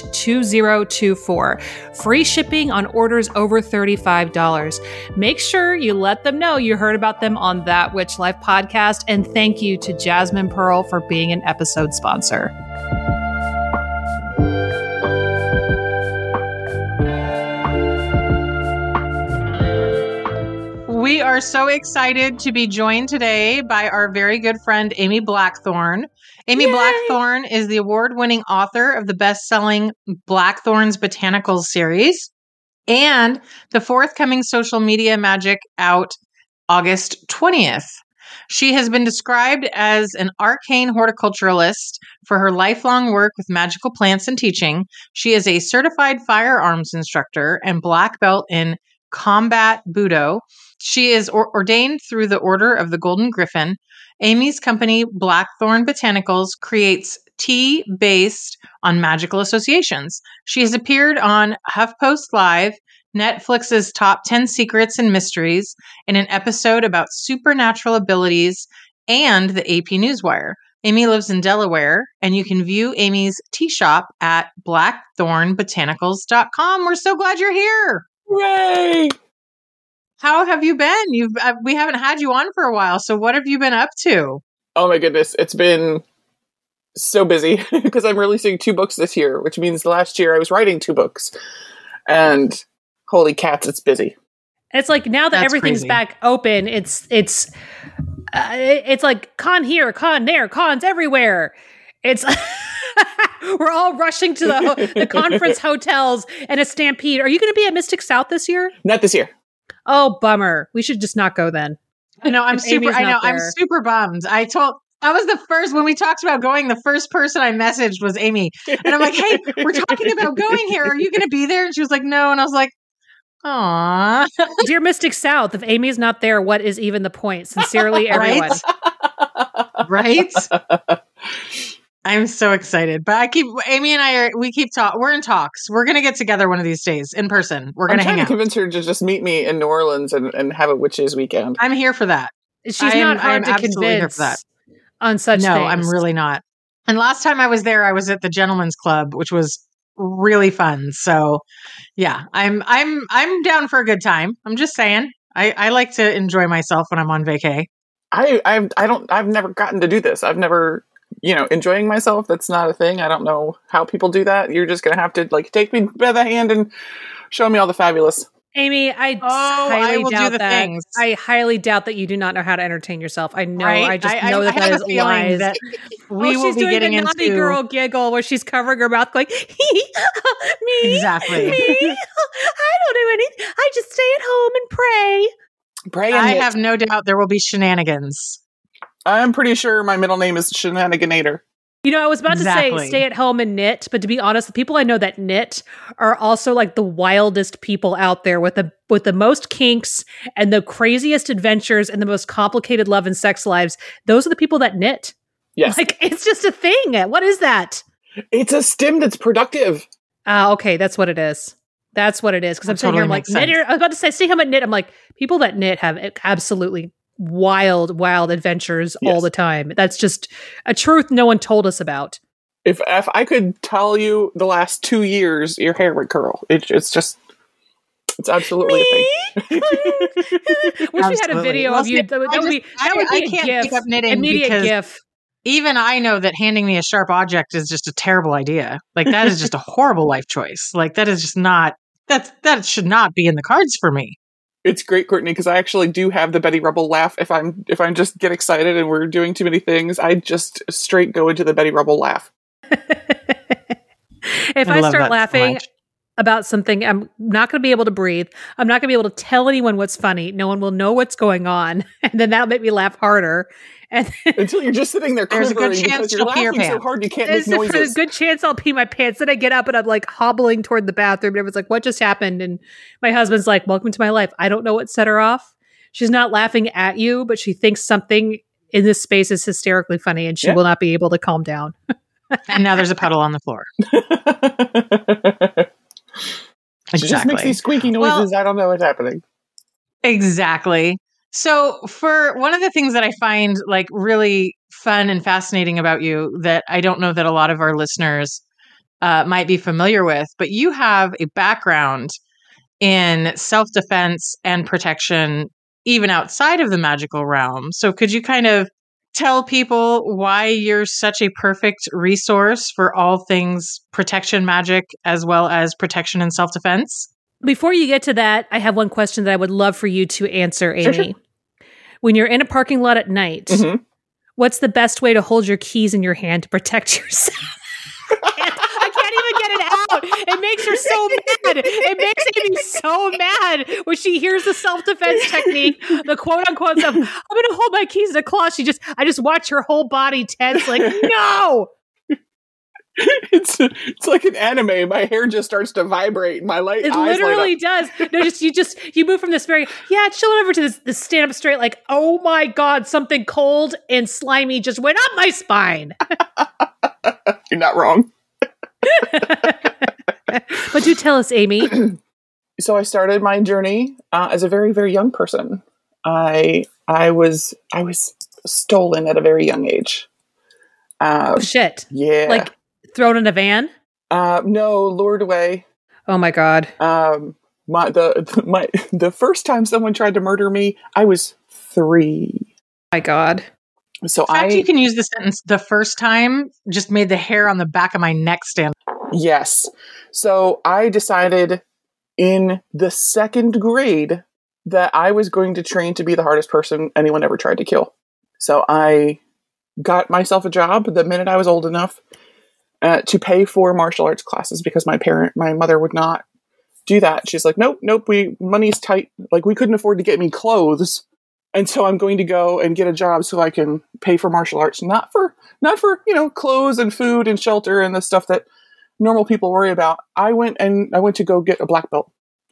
WITCH2024. Free shipping on orders over $35. Make sure you let them know you heard about them on That Witch Life podcast. And thank you to Jasmine Pearl for being an episode sponsor. We are so excited to be joined today by our very good friend, Amy Blackthorn. Amy Blackthorn is the award-winning author of the best-selling Blackthorn's Botanicals series and the forthcoming Social Media Magic out August 20th. She has been described as an arcane horticulturalist for her lifelong work with magical plants and teaching. She is a certified firearms instructor and black belt in combat Budo. She is ordained through the Order of the Golden Griffin. Amy's company, Blackthorn Botanicals, creates tea based on magical associations. She has appeared on HuffPost Live, Netflix's Top 10 Secrets and Mysteries, in an episode about supernatural abilities, and the AP Newswire. Amy lives in Delaware, and you can view Amy's tea shop at blackthornbotanicals.com. We're so glad you're here. Yay! How have you been? We haven't had you on for a while, so what have you been up to? Oh my goodness, it's been so busy because I'm releasing 2 books this year, which means last year I was writing 2 books. And holy cats, it's busy. It's like now that everything's crazy. Back open, it's like con here, con there, cons everywhere. It's we're all rushing to the conference hotels and a stampede. Are you going to be at Mystic South this year? Not this year. Oh, bummer. We should just not go then. I'm super bummed. I was the first, when we talked about going, the first person I messaged was Amy. And I'm like, hey, we're talking about going here. Are you going to be there? And she was like, no. And I was like, aw. Dear Mystic South, if Amy's not there, what is even the point? Sincerely, everyone. Right? I'm so excited. But Amy and I we're in talks. We're going to get together one of these days in person. We're going to hang out. I'm trying to convince her to just meet me in New Orleans and have a witches weekend. I'm here for that. She's not hard to convince on such things. No, I'm really not. And last time I was there, I was at the Gentleman's Club, which was really fun. So yeah, I'm down for a good time. I'm just saying. I like to enjoy myself when I'm on vacay. I've never gotten to do this. I've never, enjoying myself. That's not a thing. I don't know how people do that. You're just going to have to take me by the hand and show me all the fabulous. Amy, I highly doubt that. I highly doubt that you do not know how to entertain yourself. I know. Right? I just know that is lies. That we will be getting into naughty girl giggle where she's covering her mouth going, me, exactly. Me, I don't do anything. I just stay at home and pray. I have no doubt there will be shenanigans. I'm pretty sure my middle name is Shenaniganator. I was about to say stay at home and knit, but to be honest, the people I know that knit are also like the wildest people out there with the most kinks and the craziest adventures and the most complicated love and sex lives. Those are the people that knit. Yes. It's just a thing. What is that? It's a stim that's productive. Okay, that's what it is. That's what it is. Because I'm sitting here, I'm like, knitter. I was about to say, stay home and knit. I'm like, people that knit have absolutely wild adventures all the time. That's just a truth no one told us about. If I could tell you the last 2 years, your hair would curl. It's absolutely a thing. Wish we had a video of you. That would be a GIF. Pick up knitting immediate GIF. Even I know that handing me a sharp object is just a terrible idea. That is just a horrible life choice. That is just not. That should not be in the cards for me. It's great, Courtney, because I actually do have the Betty Rubble laugh. If I'm just get excited and we're doing too many things, I just straight go into the Betty Rubble laugh. If I start laughing about something, I'm not going to be able to breathe. I'm not going to be able to tell anyone what's funny. No one will know what's going on, and then that'll make me laugh harder. And until you're just sitting there quivering, there's a good chance you're laughing so hard you can't make noises. There's a good chance I'll pee my pants. Then I get up and I'm hobbling toward the bathroom. And everyone's like, what just happened? And my husband's like, welcome to my life. I don't know what set her off. She's not laughing at you, but she thinks something in this space is hysterically funny and she will not be able to calm down. And now there's a puddle on the floor. She just makes these squeaky noises. Well, I don't know what's happening. Exactly. So for one of the things that I find really fun and fascinating about you that I don't know that a lot of our listeners might be familiar with, but you have a background in self-defense and protection even outside of the magical realm. So could you kind of tell people why you're such a perfect resource for all things protection magic as well as protection and self-defense? Before you get to that, I have one question that I would love for you to answer, Amy. Sure. When you're in a parking lot at night, what's the best way to hold your keys in your hand to protect yourself? I can't even get it out. It makes her so mad. It makes Amy so mad when she hears the self-defense technique, the quote-unquote stuff. I'm going to hold my keys in a claw. I just watch her whole body tense no! It's like an anime. My hair just starts to vibrate. My eyes literally does. No, you move from this very chill over to this stand up straight. Oh my god, something cold and slimy just went up my spine. You're not wrong. But do tell us, Amy. So I started my journey as a very, very young person. I was stolen at a very young age. Oh shit! Yeah, like thrown in a van. No, lured away. Oh my god. The first time someone tried to murder me, I was 3. My god. So In fact, you can use the sentence, the first time just made the hair on the back of my neck stand. Yes. So I decided in the 2nd grade that I was going to train to be the hardest person anyone ever tried to kill. So I got myself a job the minute I was old enough to pay for martial arts classes because my mother would not do that. She's like, nope, money's tight. Like, we couldn't afford to get me clothes. And so I'm going to go and get a job so I can pay for martial arts, not for clothes and food and shelter and the stuff that normal people worry about. I went to go get a black belt.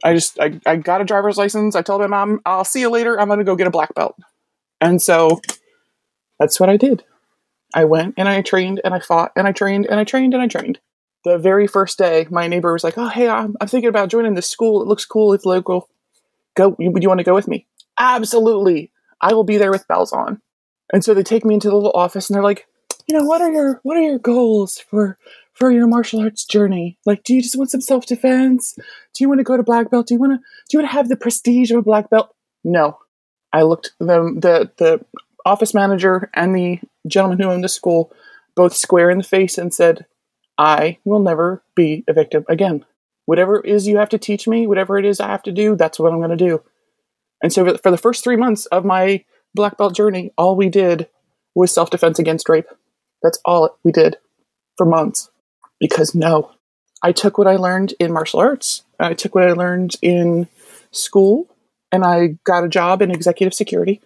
I got a driver's license. I told my mom, I'll see you later. I'm going to go get a black belt. And so that's what I did. I went and I trained and I fought and I trained and I trained and I trained. The very first day, my neighbor was like, oh, hey, I'm thinking about joining this school. It looks cool. It's local. Would you want to go with me? Absolutely. I will be there with bells on. And so they take me into the little office and they're like, what are your goals for your martial arts journey? Like, do you just want some self-defense? Do you want to go to black belt? Do you want to have the prestige of a black belt? No. I looked the office manager and the gentleman who owned the school both square in the face and said, I will never be a victim again. Whatever it is you have to teach me, whatever it is I have to do, that's what I'm going to do. And so for the first 3 months of my black belt journey, all we did was self-defense against rape. That's all we did for months. Because no, I took what I learned in martial arts, I took what I learned in school, and I got a job in executive security.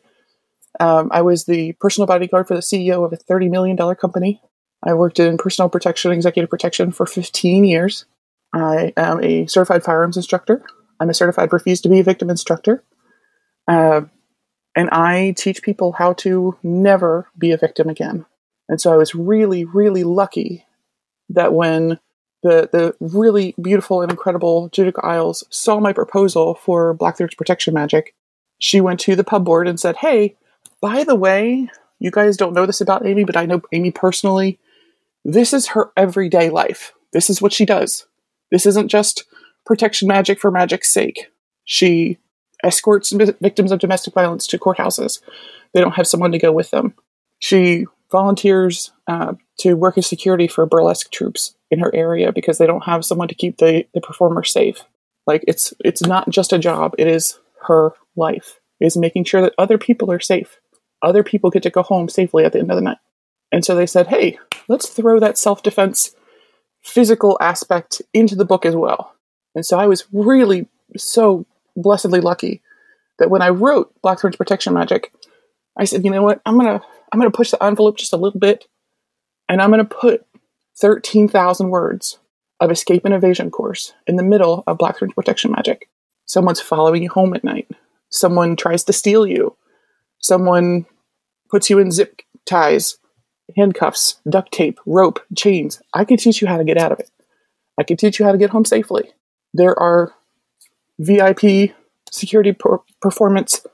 I was the personal bodyguard for the CEO of a $30 million company. I worked in personal protection, executive protection for 15 years. I am a certified firearms instructor. I'm a certified refuse to be a victim instructor. And I teach people how to never be a victim again. And so I was really, really lucky that when the really beautiful and incredible Judika Isles saw my proposal for Blackthroat's protection magic, she went to the pub board and said, hey, by the way, you guys don't know this about Amy, but I know Amy personally. This is her everyday life. This is what she does. This isn't just protection magic for magic's sake. She escorts victims of domestic violence to courthouses. They don't have someone to go with them. She volunteers to work as security for burlesque troops in her area because they don't have someone to keep the performer safe. Like, it's not just a job. It is her life. It is making sure that other people are safe. Other people get to go home safely at the end of the night. And so they said, hey, let's throw that self-defense physical aspect into the book as well. And so I was really so blessedly lucky that when I wrote Blackthorn's protection magic, I said, you know what, I'm gonna push the envelope just a little bit, and I'm gonna put 13,000 words of escape and evasion course in the middle of Blackthorn's protection magic. Someone's following you home at night. Someone tries to steal you. Someone puts you in zip ties, handcuffs, duct tape, rope, chains. I can teach you how to get out of it. I can teach you how to get home safely. There are VIP security performance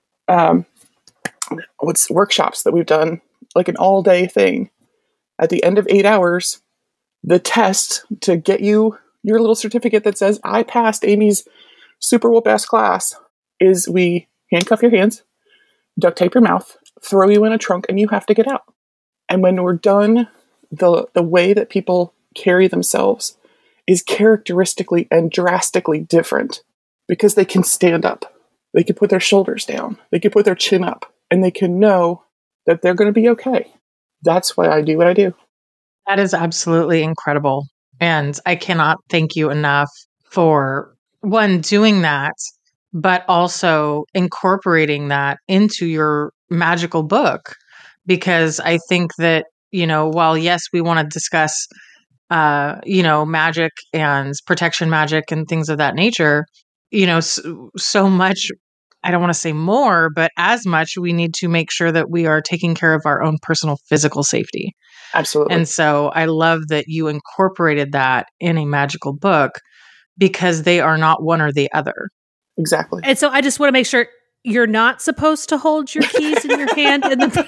workshops that we've done, like an all-day thing. At the end of 8 hours, the test to get you your little certificate that says, I passed Amy's super whoop-ass class, is we handcuff your hands, duct tape your mouth, throw you in a trunk, and you have to get out. And when we're done, the way that people carry themselves is characteristically and drastically different because they can stand up. They can put their shoulders down. They can put their chin up. And they can know that they're going to be okay. That's why I do what I do. That is absolutely incredible. And I cannot thank you enough for, one, doing that, but also incorporating that into your magical book. Because I think that, while yes, we want to discuss, magic and protection magic and things of that nature, so much I don't want to say more, but as much, we need to make sure that we are taking care of our own personal physical safety. Absolutely. And so I love that you incorporated that in a magical book because they are not one or the other. Exactly. And so I just want to make sure you're not supposed to hold your keys in your hand.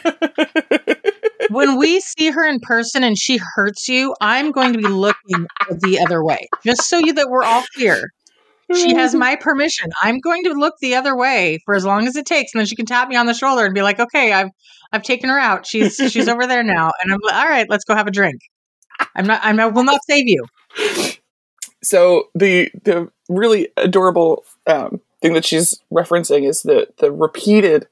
When we see her in person and she hurts you, I'm going to be looking the other way, just so that we're all clear. She has my permission. I'm going to look the other way for as long as it takes, and then she can tap me on the shoulder and be like, "Okay, I've taken her out. She's over there now." And I'm like, "All right, let's go have a drink." I will not save you. So the really adorable thing that she's referencing is the repeated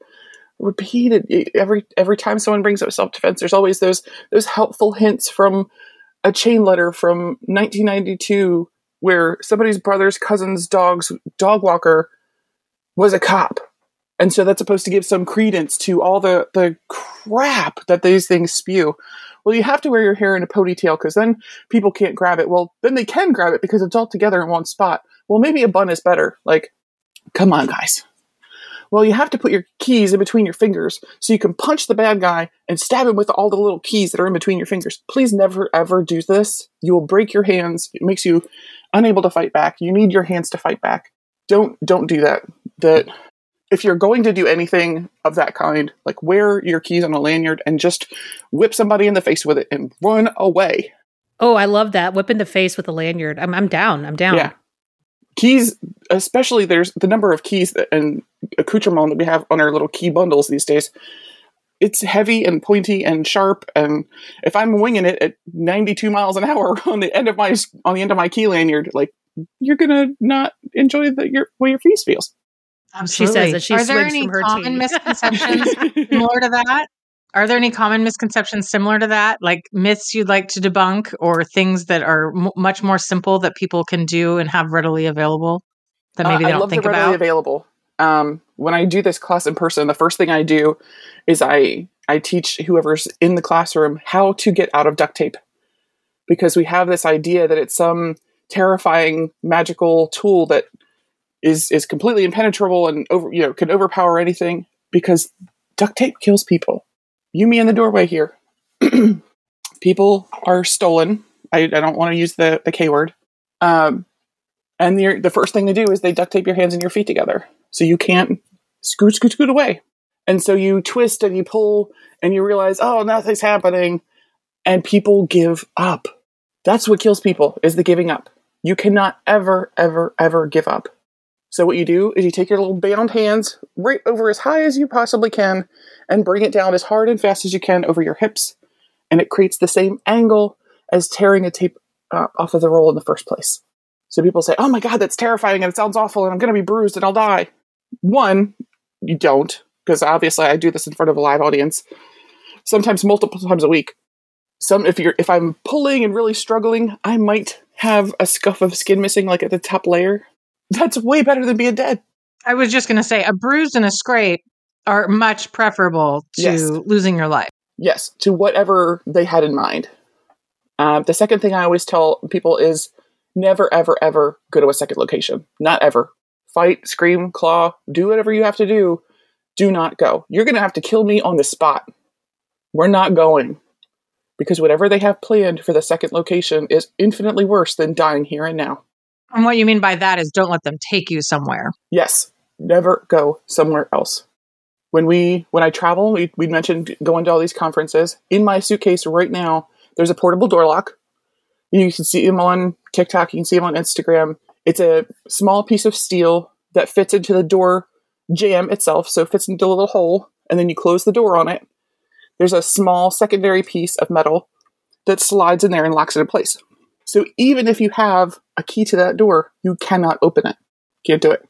every time someone brings up self-defense, there's always those helpful hints from a chain letter from 1992 where somebody's brother's cousin's dog walker was a cop. And so that's supposed to give some credence to all the crap that these things spew. Well, you have to wear your hair in a ponytail because then people can't grab it. Well, then they can grab it because it's all together in one spot. Well, maybe a bun is better. Like, come on, guys. Well, you have to put your keys in between your fingers so you can punch the bad guy and stab him with all the little keys that are in between your fingers. Please never, ever do this. You will break your hands. It makes you unable to fight back. You need your hands to fight back. Don't do that. If you're going to do anything of that kind, like wear your keys on a lanyard and just whip somebody in the face with it and run away. Oh, I love that. Whip in the face with a lanyard. I'm down. Yeah. Keys, especially there's the number of keys and accoutrement that we have on our little key bundles these days. It's heavy and pointy and sharp. And if I'm winging it at 92 miles an hour on the end of my key lanyard, like you're going to not enjoy the way your face feels. Absolutely. She says that she Are there swings any from her common tea. misconceptions similar to that? Are there any common misconceptions similar to that? Like myths you'd like to debunk or things that are much more simple that people can do and have readily available that maybe they don't think about? I love the readily available. When I do this class in person, the first thing I do is I teach whoever's in the classroom how to get out of duct tape. Because we have this idea that it's some terrifying magical tool that is completely impenetrable and can overpower anything, because duct tape kills people. You, me in the doorway here. People are stolen. I don't want to use the K word. And the first thing they do is they duct tape your hands and your feet together. So you can't scoot away. And so you twist and you pull and you realize, oh, nothing's happening. And people give up. That's what kills people, is the giving up. You cannot ever, ever, ever give up. So what you do is you take your little bound hands right over as high as you possibly can and bring it down as hard and fast as you can over your hips. And it creates the same angle as tearing a tape off of the roll in the first place. So people say, oh my God, that's terrifying and it sounds awful and I'm going to be bruised and I'll die. One, you don't, because obviously I do this in front of a live audience, sometimes multiple times a week. If I'm pulling and really struggling, I might have a scuff of skin missing, like at the top layer. That's way better than being dead. I was just going to say, a bruise and a scrape are much preferable to losing your life. Yes, to whatever they had in mind. The second thing I always tell people is never, ever, ever go to a second location. Not ever. Fight, scream, claw, do whatever you have to do. Do not go. You're going to have to kill me on the spot. We're not going. Because whatever they have planned for the second location is infinitely worse than dying here and now. And what you mean by that is don't let them take you somewhere. Yes. Never go somewhere else. When I travel, we mentioned going to all these conferences. In my suitcase right now, there's a portable door lock. You can see them on TikTok. You can see them on Instagram. It's a small piece of steel that fits into the door jamb itself. So it fits into a little hole. And then you close the door on it. There's a small secondary piece of metal that slides in there and locks it in place. So even if you have a key to that door, you cannot open it. Can't do it.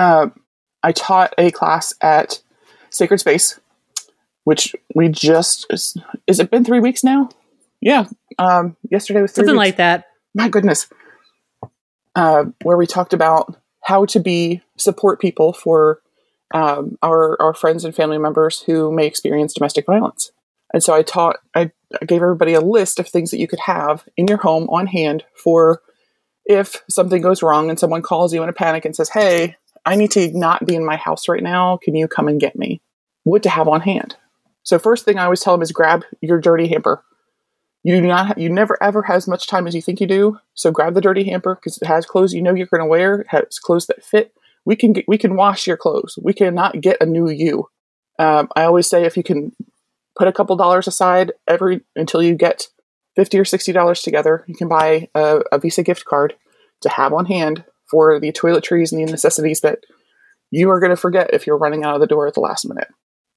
I taught a class at Sacred Space, which we has it been 3 weeks now? Yeah. Yesterday was 3 weeks. Something like that. My goodness. Where we talked about how to support people for our friends and family members who may experience domestic violence. And so I gave everybody a list of things that you could have in your home on hand for if something goes wrong and someone calls you in a panic and says, hey, I need to not be in my house right now. Can you come and get me? What to have on hand. So first thing I always tell them is grab your dirty hamper. You never ever have as much time as you think you do. So grab the dirty hamper because it has clothes you know you're going to wear. It has clothes that fit. We can wash your clothes. We cannot get a new you. I always say if you can put a couple dollars aside until you get $50 or $60 together, you can buy a Visa gift card to have on hand for the toiletries and the necessities that you are going to forget if you're running out of the door at the last minute.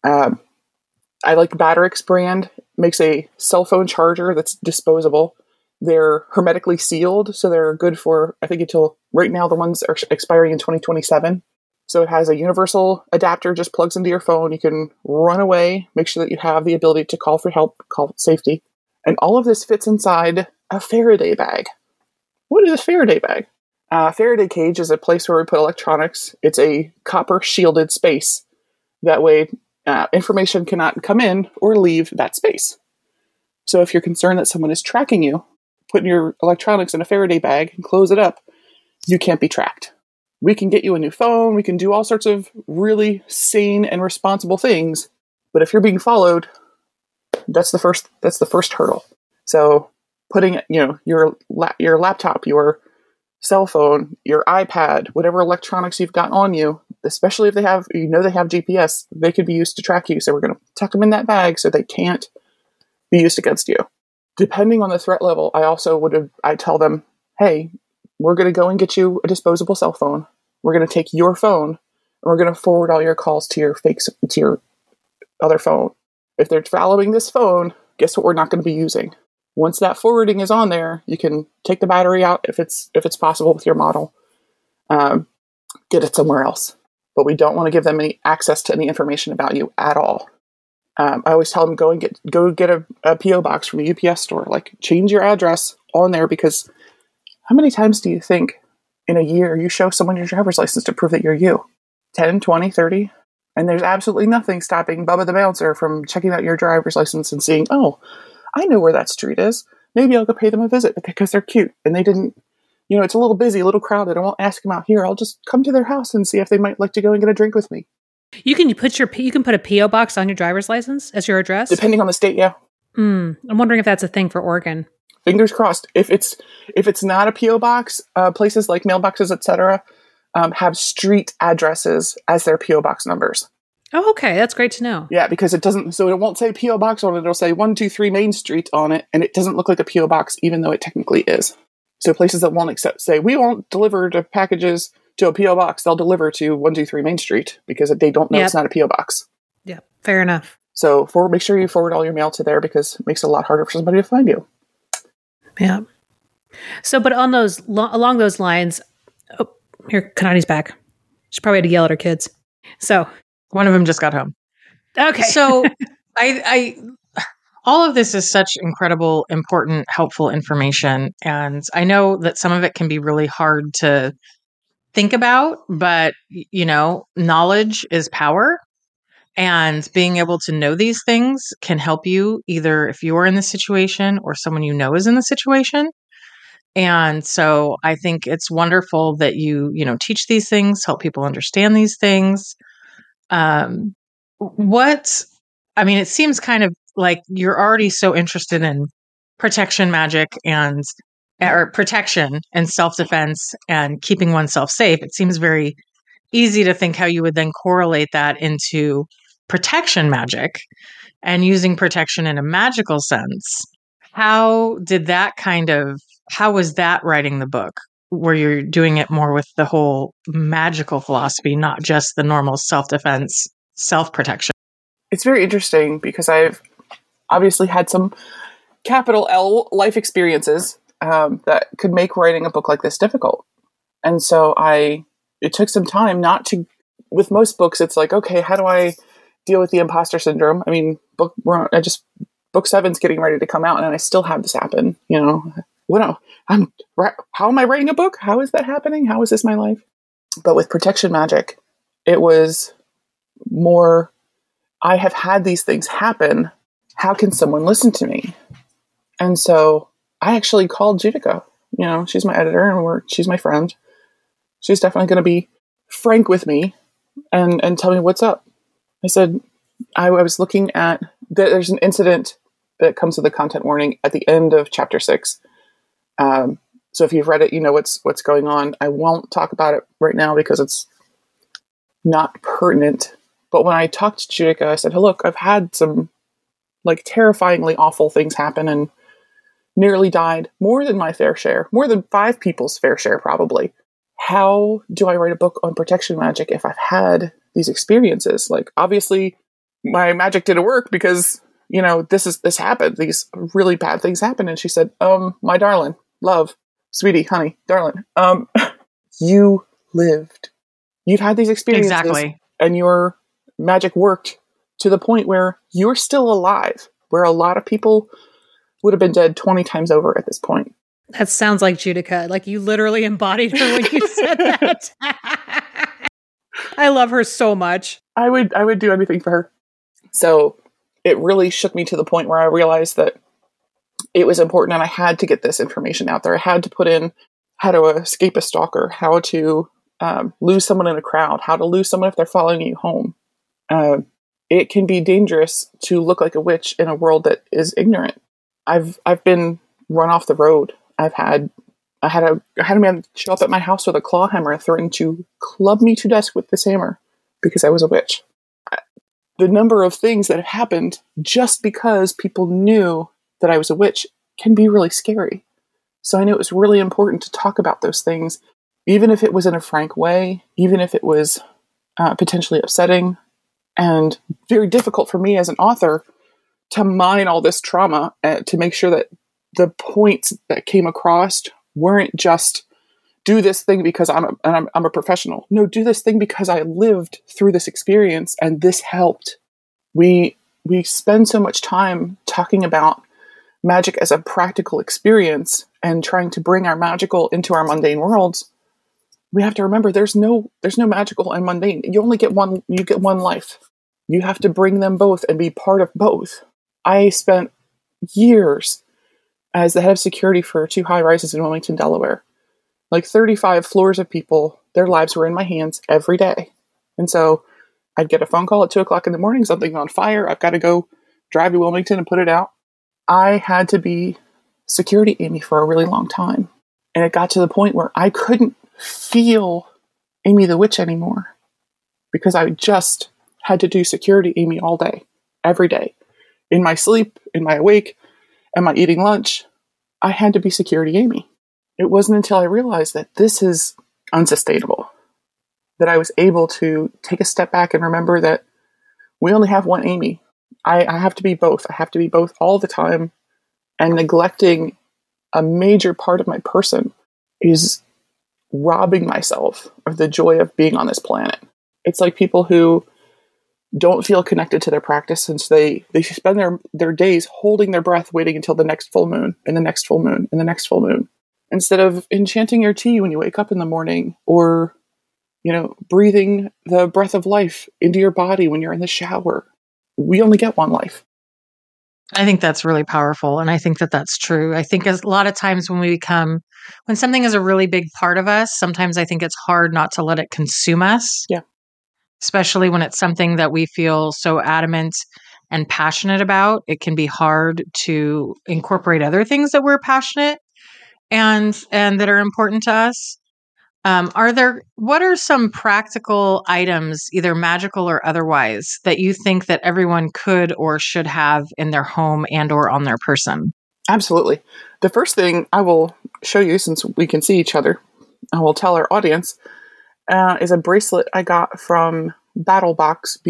I like Batterix brand, makes a cell phone charger that's disposable. They're hermetically sealed, so they're good for, I think, until right now the ones are expiring in 2027. So it has a universal adapter, just plugs into your phone. You can run away, make sure that you have the ability to call for help, call safety. And all of this fits inside a Faraday bag. What is a Faraday bag? Faraday cage is a place where we put electronics. It's a copper shielded space. That way, information cannot come in or leave that space. So if you're concerned that someone is tracking you, putting your electronics in a Faraday bag and close it up, you can't be tracked. We can get you a new phone. We can do all sorts of really sane and responsible things. But if you're being followed, that's the first hurdle. So putting, your laptop, your cell phone, your iPad, whatever electronics you've got on you, especially if they have GPS, they could be used to track you. So we're going to tuck them in that bag so they can't be used against you. Depending on the threat level, I tell them, hey, we're going to go and get you a disposable cell phone. We're going to take your phone and we're going to forward all your calls to your other phone. If they're following this phone, guess what we're not going to be using? Once that forwarding is on there, you can take the battery out if it's possible with your model, get it somewhere else. But we don't want to give them any access to any information about you at all. I always tell them go get a PO box from a UPS store. Like change your address on there, because how many times do you think in a year you show someone your driver's license to prove that you're you? 10, 20, 30? And there's absolutely nothing stopping Bubba the bouncer from checking out your driver's license and seeing, oh, I know where that street is. Maybe I'll go pay them a visit because they're cute and they didn't, it's a little busy, a little crowded. I won't ask them out here. I'll just come to their house and see if they might like to go and get a drink with me. You can put a PO box on your driver's license as your address? Depending on the state, yeah. I'm wondering if that's a thing for Oregon. Fingers crossed. If it's not a PO box, places like mailboxes, etc., have street addresses as their PO box numbers. Oh, okay. That's great to know. Yeah, because it won't say PO box on it. It'll say 123 Main Street on it, and it doesn't look like a PO box, even though it technically is. So places that won't say, we won't deliver the packages to a PO box, they'll deliver to 123 Main Street because they don't know It's not a PO box. Yeah, fair enough. So make sure you forward all your mail to there, because it makes it a lot harder for somebody to find you. Yeah. So, but along those lines, here, Kanani's back. She probably had to yell at her kids. So one of them just got home. Okay. So I all of this is such incredible, important, helpful information. And I know that some of it can be really hard to think about, but knowledge is power. And being able to know these things can help you either if you're in the situation or someone you know is in the situation. And so I think it's wonderful that you teach these things, help people understand these things. It seems kind of like you're already so interested in protection magic or protection and self-defense and keeping oneself safe. It seems very easy to think how you would then correlate that into protection magic and using protection in a magical sense. How was that writing the book, where you're doing it more with the whole magical philosophy, not just the normal self-defense, self-protection? It's very interesting because I've obviously had some capital L life experiences that could make writing a book like this difficult. And so it took some time with most books, it's like, okay, how do I deal with the imposter syndrome? I mean, book 7's getting ready to come out and I still have this happen, how am I writing a book? How is that happening? How is this my life? But with protection magic, it was more, I have had these things happen. How can someone listen to me? And so I actually called Judika. She's my editor and she's my friend. She's definitely going to be frank with me and tell me what's up. I said, I was looking at, there's an incident that comes with a content warning at the end of chapter 6. So if you've read it, you know what's going on. I won't talk about it right now because it's not pertinent. But when I talked to Judika, I said, hey, look, I've had some like terrifyingly awful things happen and nearly died, more than my fair share, more than 5 people's fair share probably. How do I write a book on protection magic if I've had these experiences? Like, obviously my magic didn't work because, you know, this happened. These really bad things happened. And she said, my darling, love, sweetie, honey, darling, you lived. You've had these experiences. Exactly. And your magic worked to the point where you're still alive, where a lot of people would have been dead 20 times over at this point. That sounds like Judika. Like, you literally embodied her when you said that. I love her so much. I would do anything for her. So it really shook me to the point where I realized that it was important and I had to get this information out there. I had to put in how to escape a stalker, how to lose someone in a crowd, how to lose someone if they're following you home. It can be dangerous to look like a witch in a world that is ignorant. I've been run off the road. I had a man show up at my house with a claw hammer, threatened to club me to death with this hammer because I was a witch. The number of things that have happened just because people knew that I was a witch can be really scary. So I knew it was really important to talk about those things, even if it was in a frank way, even if it was potentially upsetting and very difficult for me as an author to mine all this trauma to make sure that the points that came across weren't just do this thing because I'm a professional. No, do this thing because I lived through this experience and this helped. We spend so much time talking about magic as a practical experience and trying to bring our magical into our mundane worlds. We have to remember there's no magical and mundane. You only get one. You get one life. You have to bring them both and be part of both. I spent years as the head of security for 2 high-rises in Wilmington, Delaware. Like 35 floors of people, their lives were in my hands every day. And so I'd get a phone call at 2 o'clock in the morning, something's on fire, I've got to go drive to Wilmington and put it out. I had to be security Amy for a really long time. And it got to the point where I couldn't feel Amy the Witch anymore because I just had to do security Amy all day, every day. In my sleep, in my awake, and my eating lunch, I had to be security Amy. It wasn't until I realized that this is unsustainable that I was able to take a step back and remember that we only have one Amy. I have to be both. I have to be both all the time. And neglecting a major part of my person is robbing myself of the joy of being on this planet. It's like people who don't feel connected to their practice since they spend their days holding their breath waiting until the next full moon and the next full moon and the next full moon. Instead of enchanting your tea when you wake up in the morning or, you know, breathing the breath of life into your body when you're in the shower. We only get one life. I think that's really powerful. And I think that that's true. I think a lot of times when something is a really big part of us, sometimes I think it's hard not to let it consume us. Yeah. Especially when it's something that we feel so adamant and passionate about. It can be hard to incorporate other things that we're passionate and that are important to us. What are some practical items, either magical or otherwise, that you think that everyone could or should have in their home and or on their person? Absolutely. The first thing I will show you, since we can see each other, I will tell our audience, is a bracelet I got from BattleBox,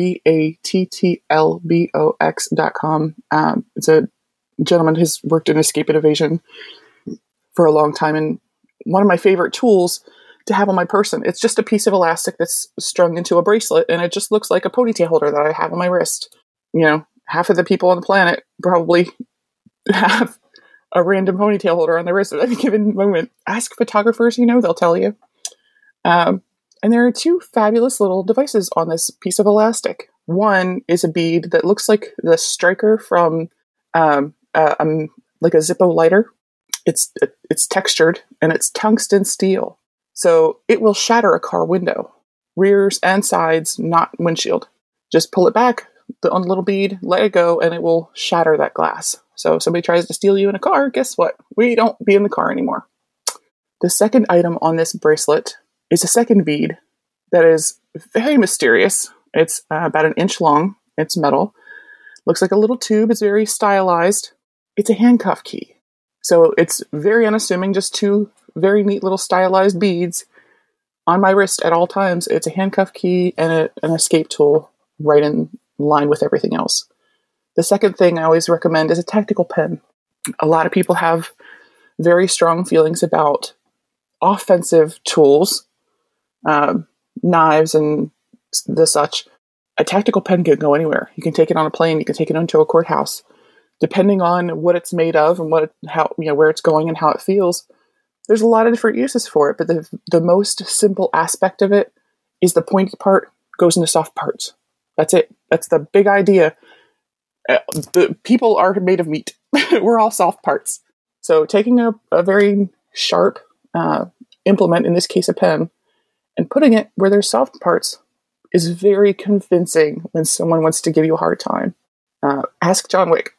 BATTLBOX.com. It's a gentleman who's worked in escape and evasion for a long time, and one of my favorite tools to have on my person. It's just a piece of elastic that's strung into a bracelet, and it just looks like a ponytail holder that I have on my wrist. You know, half of the people on the planet probably have a random ponytail holder on their wrist at any given moment. Ask photographers, they'll tell you. And there are 2 fabulous little devices on this piece of elastic. One is a bead that looks like the striker from like a Zippo lighter. It's textured and it's tungsten steel. So it will shatter a car window. rears and sides, not windshield. Just pull it back on the little bead, let it go, and it will shatter that glass. So if somebody tries to steal you in a car, guess what? We don't be in the car anymore. The second item on this bracelet is a second bead that is very mysterious. It's about an inch long. It's metal. Looks like a little tube. It's very stylized. It's a handcuff key. So it's very unassuming, just two very neat little stylized beads on my wrist at all times. It's a handcuff key and an escape tool right in line with everything else. The second thing I always recommend is a tactical pen. A lot of people have very strong feelings about offensive tools, knives and the such. A tactical pen can go anywhere. You can take it on a plane. You can take it into a courthouse. Depending on what it's made of and where it's going and how it feels, there's a lot of different uses for it. But the most simple aspect of it is the pointy part goes into soft parts. That's it. That's the big idea. The people are made of meat. We're all soft parts. So taking a very sharp implement, in this case a pen, and putting it where there's soft parts is very convincing when someone wants to give you a hard time. Ask John Wick.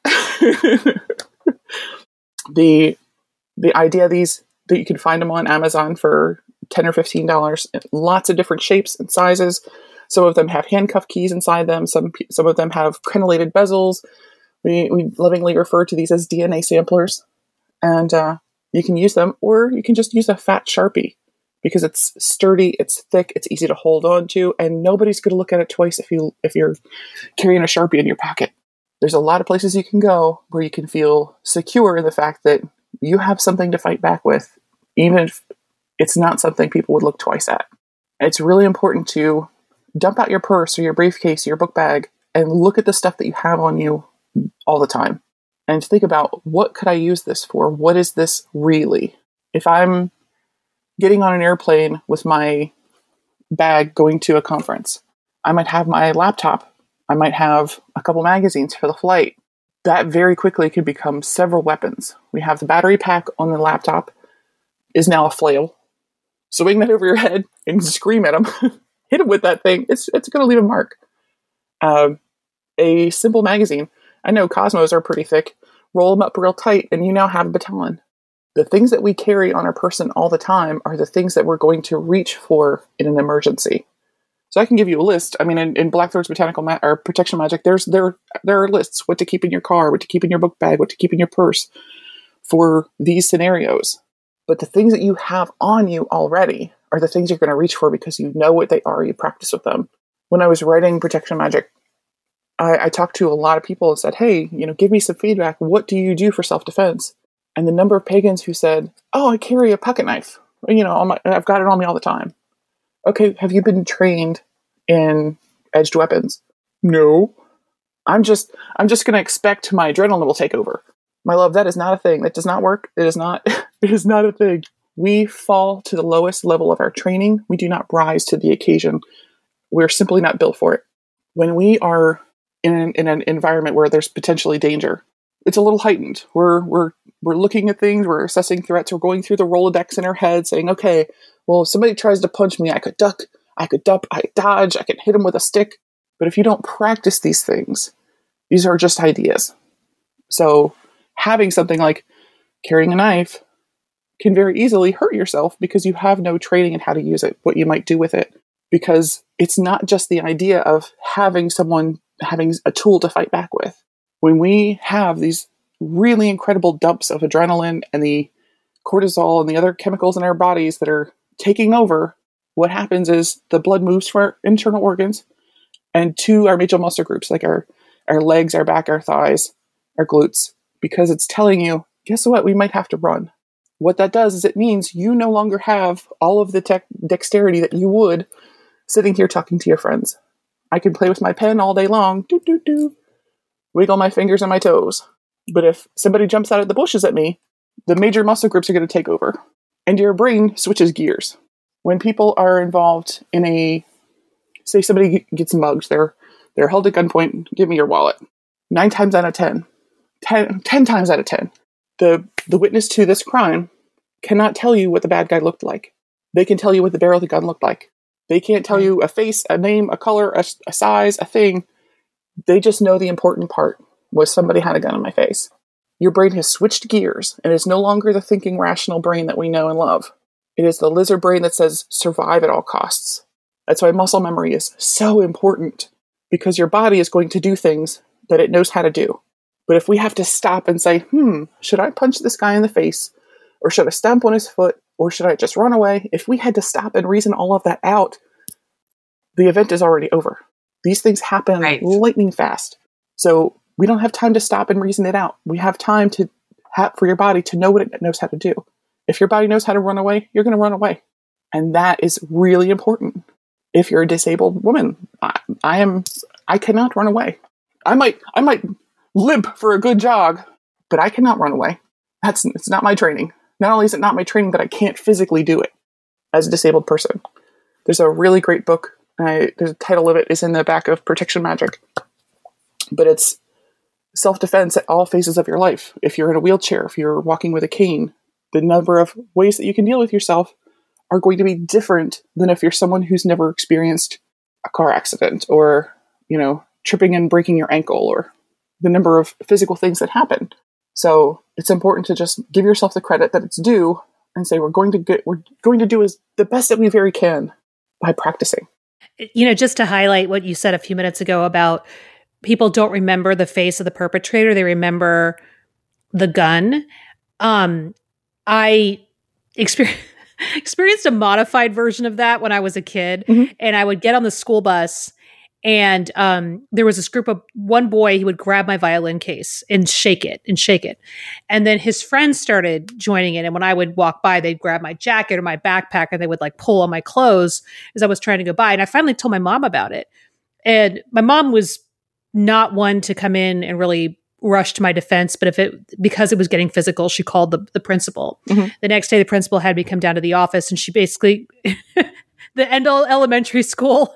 The idea of these, that you can find them on Amazon for $10 or $15, lots of different shapes and sizes. Some of them have handcuff keys inside them. Some of them have crenellated bezels. We lovingly refer to these as DNA samplers. And you can use them, or you can just use a fat Sharpie because it's sturdy, it's thick, it's easy to hold on to, and nobody's going to look at it twice if you're carrying a Sharpie in your pocket. There's a lot of places you can go where you can feel secure in the fact that you have something to fight back with, even if it's not something people would look twice at. It's really important to dump out your purse or your briefcase or your book bag and look at the stuff that you have on you all the time. And think about, what could I use this for? What is this really? If I'm getting on an airplane with my bag going to a conference, I might have my laptop. I might have a couple magazines for the flight. That very quickly could become several weapons. We have the battery pack on the laptop is now a flail. Swing that over your head and scream at them. Hit them with that thing. It's going to leave a mark. A simple magazine. I know Cosmos are pretty thick. Roll them up real tight and you now have a baton. The things that we carry on our person all the time are the things that we're going to reach for in an emergency. So I can give you a list. I mean, in Blackthorn's or Protection Magic, there are lists: what to keep in your car, what to keep in your book bag, what to keep in your purse for these scenarios. But the things that you have on you already are the things you're going to reach for because you know what they are. You practice with them. When I was writing Protection Magic, I talked to a lot of people and said, "Hey, give me some feedback. What do you do for self-defense?" And the number of pagans who said, "Oh, I carry a pocket knife. I've got it on me all the time." Okay, have you been trained in edged weapons? No. I'm just going to expect my adrenaline will take over. My love, that is not a thing. That does not work. It is not a thing. We fall to the lowest level of our training. We do not rise to the occasion. We're simply not built for it. When we are in an environment where there's potentially danger, it's a little heightened. We're looking at things, we're assessing threats, we're going through the Rolodex in our head saying, okay, well, if somebody tries to punch me, I could duck, I could dodge, I could hit them with a stick. But if you don't practice these things, these are just ideas. So having something like carrying a knife can very easily hurt yourself because you have no training in how to use it, what you might do with it. Because it's not just the idea of having a tool to fight back with. When we have these really incredible dumps of adrenaline and the cortisol and the other chemicals in our bodies that are taking over, what happens is the blood moves to our internal organs and to our major muscle groups, like our legs, our back, our thighs, our glutes, because it's telling you, guess what? We might have to run. What that does is it means you no longer have all of the dexterity that you would sitting here talking to your friends. I can play with my pen all day long, wiggle my fingers and my toes. But if somebody jumps out of the bushes at me, the major muscle groups are going to take over. And your brain switches gears. When people are involved in say somebody gets mugged, they're held at gunpoint, give me your wallet. 9 times out of 10 times out of 10, the witness to this crime cannot tell you what the bad guy looked like. They can tell you what the barrel of the gun looked like. They can't tell you a face, a name, a color, a size, a thing. They just know the important part was somebody had a gun in my face. Your brain has switched gears and is no longer the thinking, rational brain that we know and love. It is the lizard brain that says survive at all costs. That's why muscle memory is so important, because your body is going to do things that it knows how to do. But if we have to stop and say, should I punch this guy in the face? Or should I stamp on his foot? Or should I just run away? If we had to stop and reason all of that out, the event is already over. These things happen lightning fast. So we don't have time to stop and reason it out. We have time for your body to know what it knows how to do. If your body knows how to run away, you're going to run away. And that is really important. If you're a disabled woman, I cannot run away. I might limp for a good jog, but I cannot run away. It's not my training. Not only is it not my training, but I can't physically do it as a disabled person. There's a really great book. The title of it is in the back of Protection Magic. But it's self-defense at all phases of your life. If you're in a wheelchair, if you're walking with a cane, the number of ways that you can deal with yourself are going to be different than if you're someone who's never experienced a car accident or, tripping and breaking your ankle, or the number of physical things that happen. So it's important to just give yourself the credit that it's due and say, we're going to do the best that we very can by practicing. Just to highlight what you said a few minutes ago about people don't remember the face of the perpetrator. They remember the gun. I experienced a modified version of that when I was a kid, and I would get on the school bus, and there was this group of one boy. He would grab my violin case and shake it, and then his friends started joining in. And when I would walk by, they'd grab my jacket or my backpack, and they would pull on my clothes as I was trying to go by. And I finally told my mom about it, and my mom was not one to come in and really rush to my defense, but because it was getting physical, she called the principal. The next day, the principal had me come down to the office, and she basically the elementary school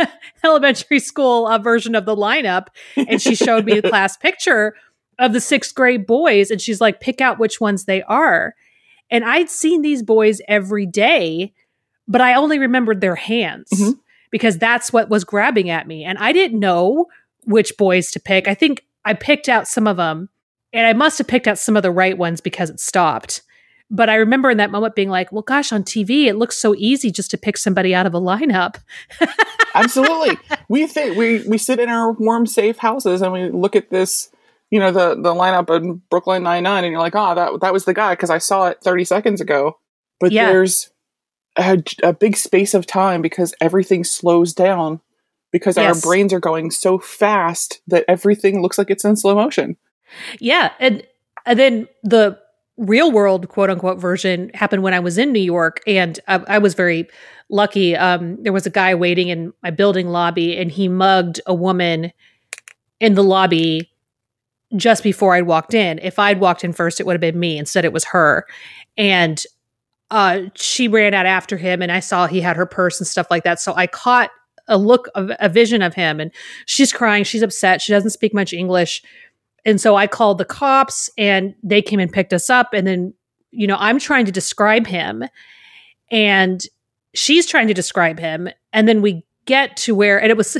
version of the lineup, and she showed me a class picture of the 6th grade boys, and she's like, pick out which ones they are. And I'd seen these boys every day, but I only remembered their hands because that's what was grabbing at me, and I didn't know which boys to pick. I think I picked out some of them, and I must have picked out some of the right ones because it stopped. But I remember in that moment being like, well, gosh, on TV, it looks so easy just to pick somebody out of a lineup. Absolutely. We think we sit in our warm, safe houses and we look at this, the lineup in Brooklyn Nine-Nine, and you're like, oh, that was the guy because I saw it 30 seconds ago. But there's a big space of time because everything slows down. Because our brains are going so fast that everything looks like it's in slow motion. Yeah. And then the real world, quote unquote, version happened when I was in New York. And I was very lucky. There was a guy waiting in my building lobby, and he mugged a woman in the lobby just before I'd walked in. If I'd walked in first, it would have been me. Instead, it was her. And she ran out after him, and I saw he had her purse and stuff like that. So I caught a vision of him, and she's crying. She's upset. She doesn't speak much English. And so I called the cops, and they came and picked us up. And then, I'm trying to describe him, and she's trying to describe him. And then we get to where, and it was,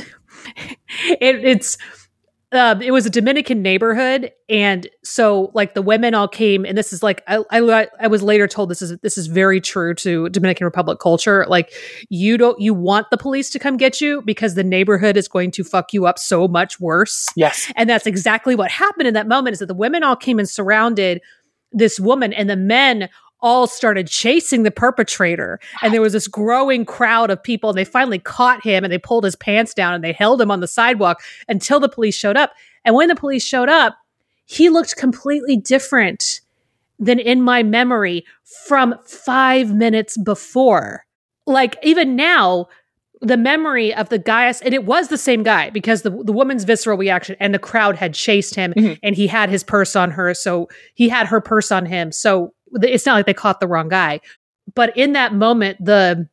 it was a Dominican neighborhood. And so the women all came, and this is I was later told this is very true to Dominican Republic culture. You want the police to come get you because the neighborhood is going to fuck you up so much worse. Yes. And that's exactly what happened in that moment, is that the women all came and surrounded this woman, and the men all started chasing the perpetrator. And there was this growing crowd of people, and they finally caught him, and they pulled his pants down, and they held him on the sidewalk until the police showed up. And when the police showed up, he looked completely different than in my memory from 5 minutes before. Even now, the memory of the guy, and it was the same guy because the woman's visceral reaction, and the crowd had chased him, and he had his purse on her. So he had her purse on him. So it's not like they caught the wrong guy. But in that moment, the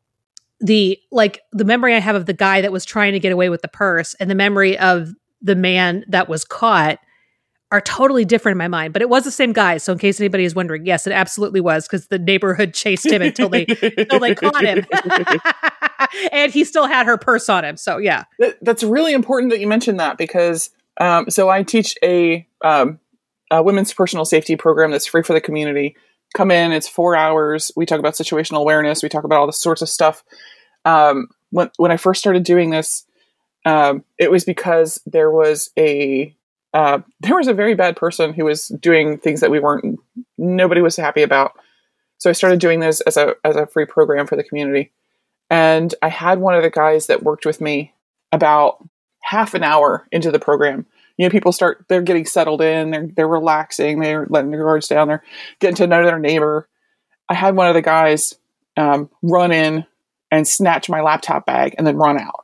memory I have of the guy that was trying to get away with the purse and the memory of the man that was caught are totally different in my mind. But it was the same guy. So in case anybody is wondering, yes, it absolutely was, because the neighborhood chased him until they caught him. And he still had her purse on him. So yeah. That's really important that you mentioned that because, so I teach a women's personal safety program that's free for the community. Come in, it's 4 hours. We talk about situational awareness. We talk about all this sorts of stuff. When I first started doing this, it was because there was a very bad person who was doing things that nobody was happy about. So I started doing this as a free program for the community. And I had one of the guys that worked with me about half an hour into the program. People they're getting settled in, they're relaxing, they're letting their guards down, they're getting to know their neighbor. I had one of the guys run in and snatch my laptop bag and then run out.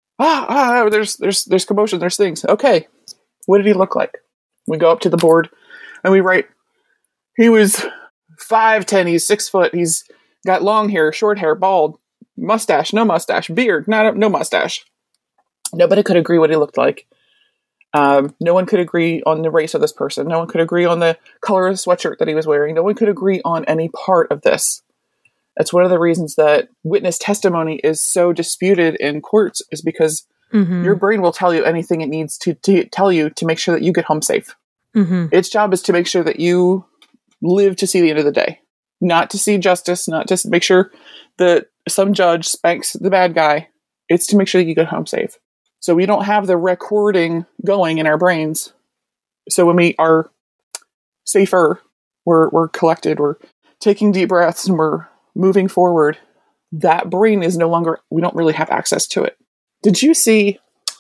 There's commotion, there's things. Okay, what did he look like? We go up to the board and we write, he was 5'10", he's 6 foot, he's got long hair, short hair, bald, mustache, no mustache, beard, no mustache. Nobody could agree what he looked like. No one could agree on the race of this person. No one could agree on the color of the sweatshirt that he was wearing. No one could agree on any part of this. That's one of the reasons that witness testimony is so disputed in courts, is because your brain will tell you anything it needs to tell you to make sure that you get home safe. Its job is to make sure that you live to see the end of the day, not to see justice, not to make sure that some judge spanks the bad guy. It's to make sure that you get home safe. So we don't have the recording going in our brains. So when we are safer, we're collected, we're taking deep breaths, and we're moving forward. That brain is no longer, we don't really have access to it. Did you see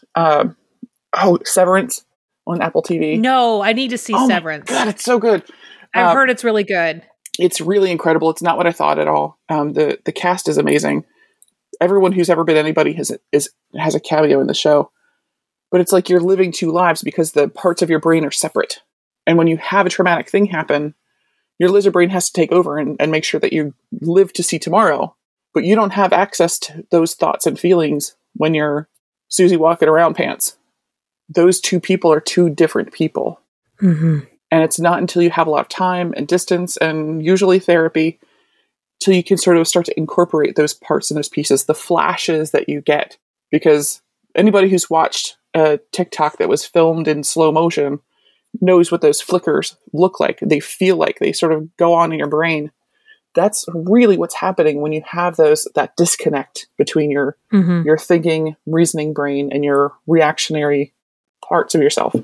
Severance on Apple TV? No, I need to see Severance. God, it's so good. I've heard it's really good. It's really incredible. It's not what I thought at all. The cast is amazing. Everyone who's ever been anybody has a cameo in the show. But it's like you're living two lives because the parts of your brain are separate. And when you have a traumatic thing happen, your lizard brain has to take over and make sure that you live to see tomorrow. But you don't have access to those thoughts and feelings when you're Susie walking around pants. Those two people are two different people. And it's not until you have a lot of time and distance and usually therapy till you can sort of start to incorporate those parts and those pieces, the flashes that you get. Because anybody who's watched a TikTok that was filmed in slow motion knows what those flickers look like. They feel like they sort of go on in your brain. That's really what's happening when you have that disconnect between your thinking, reasoning brain and your reactionary parts of yourself.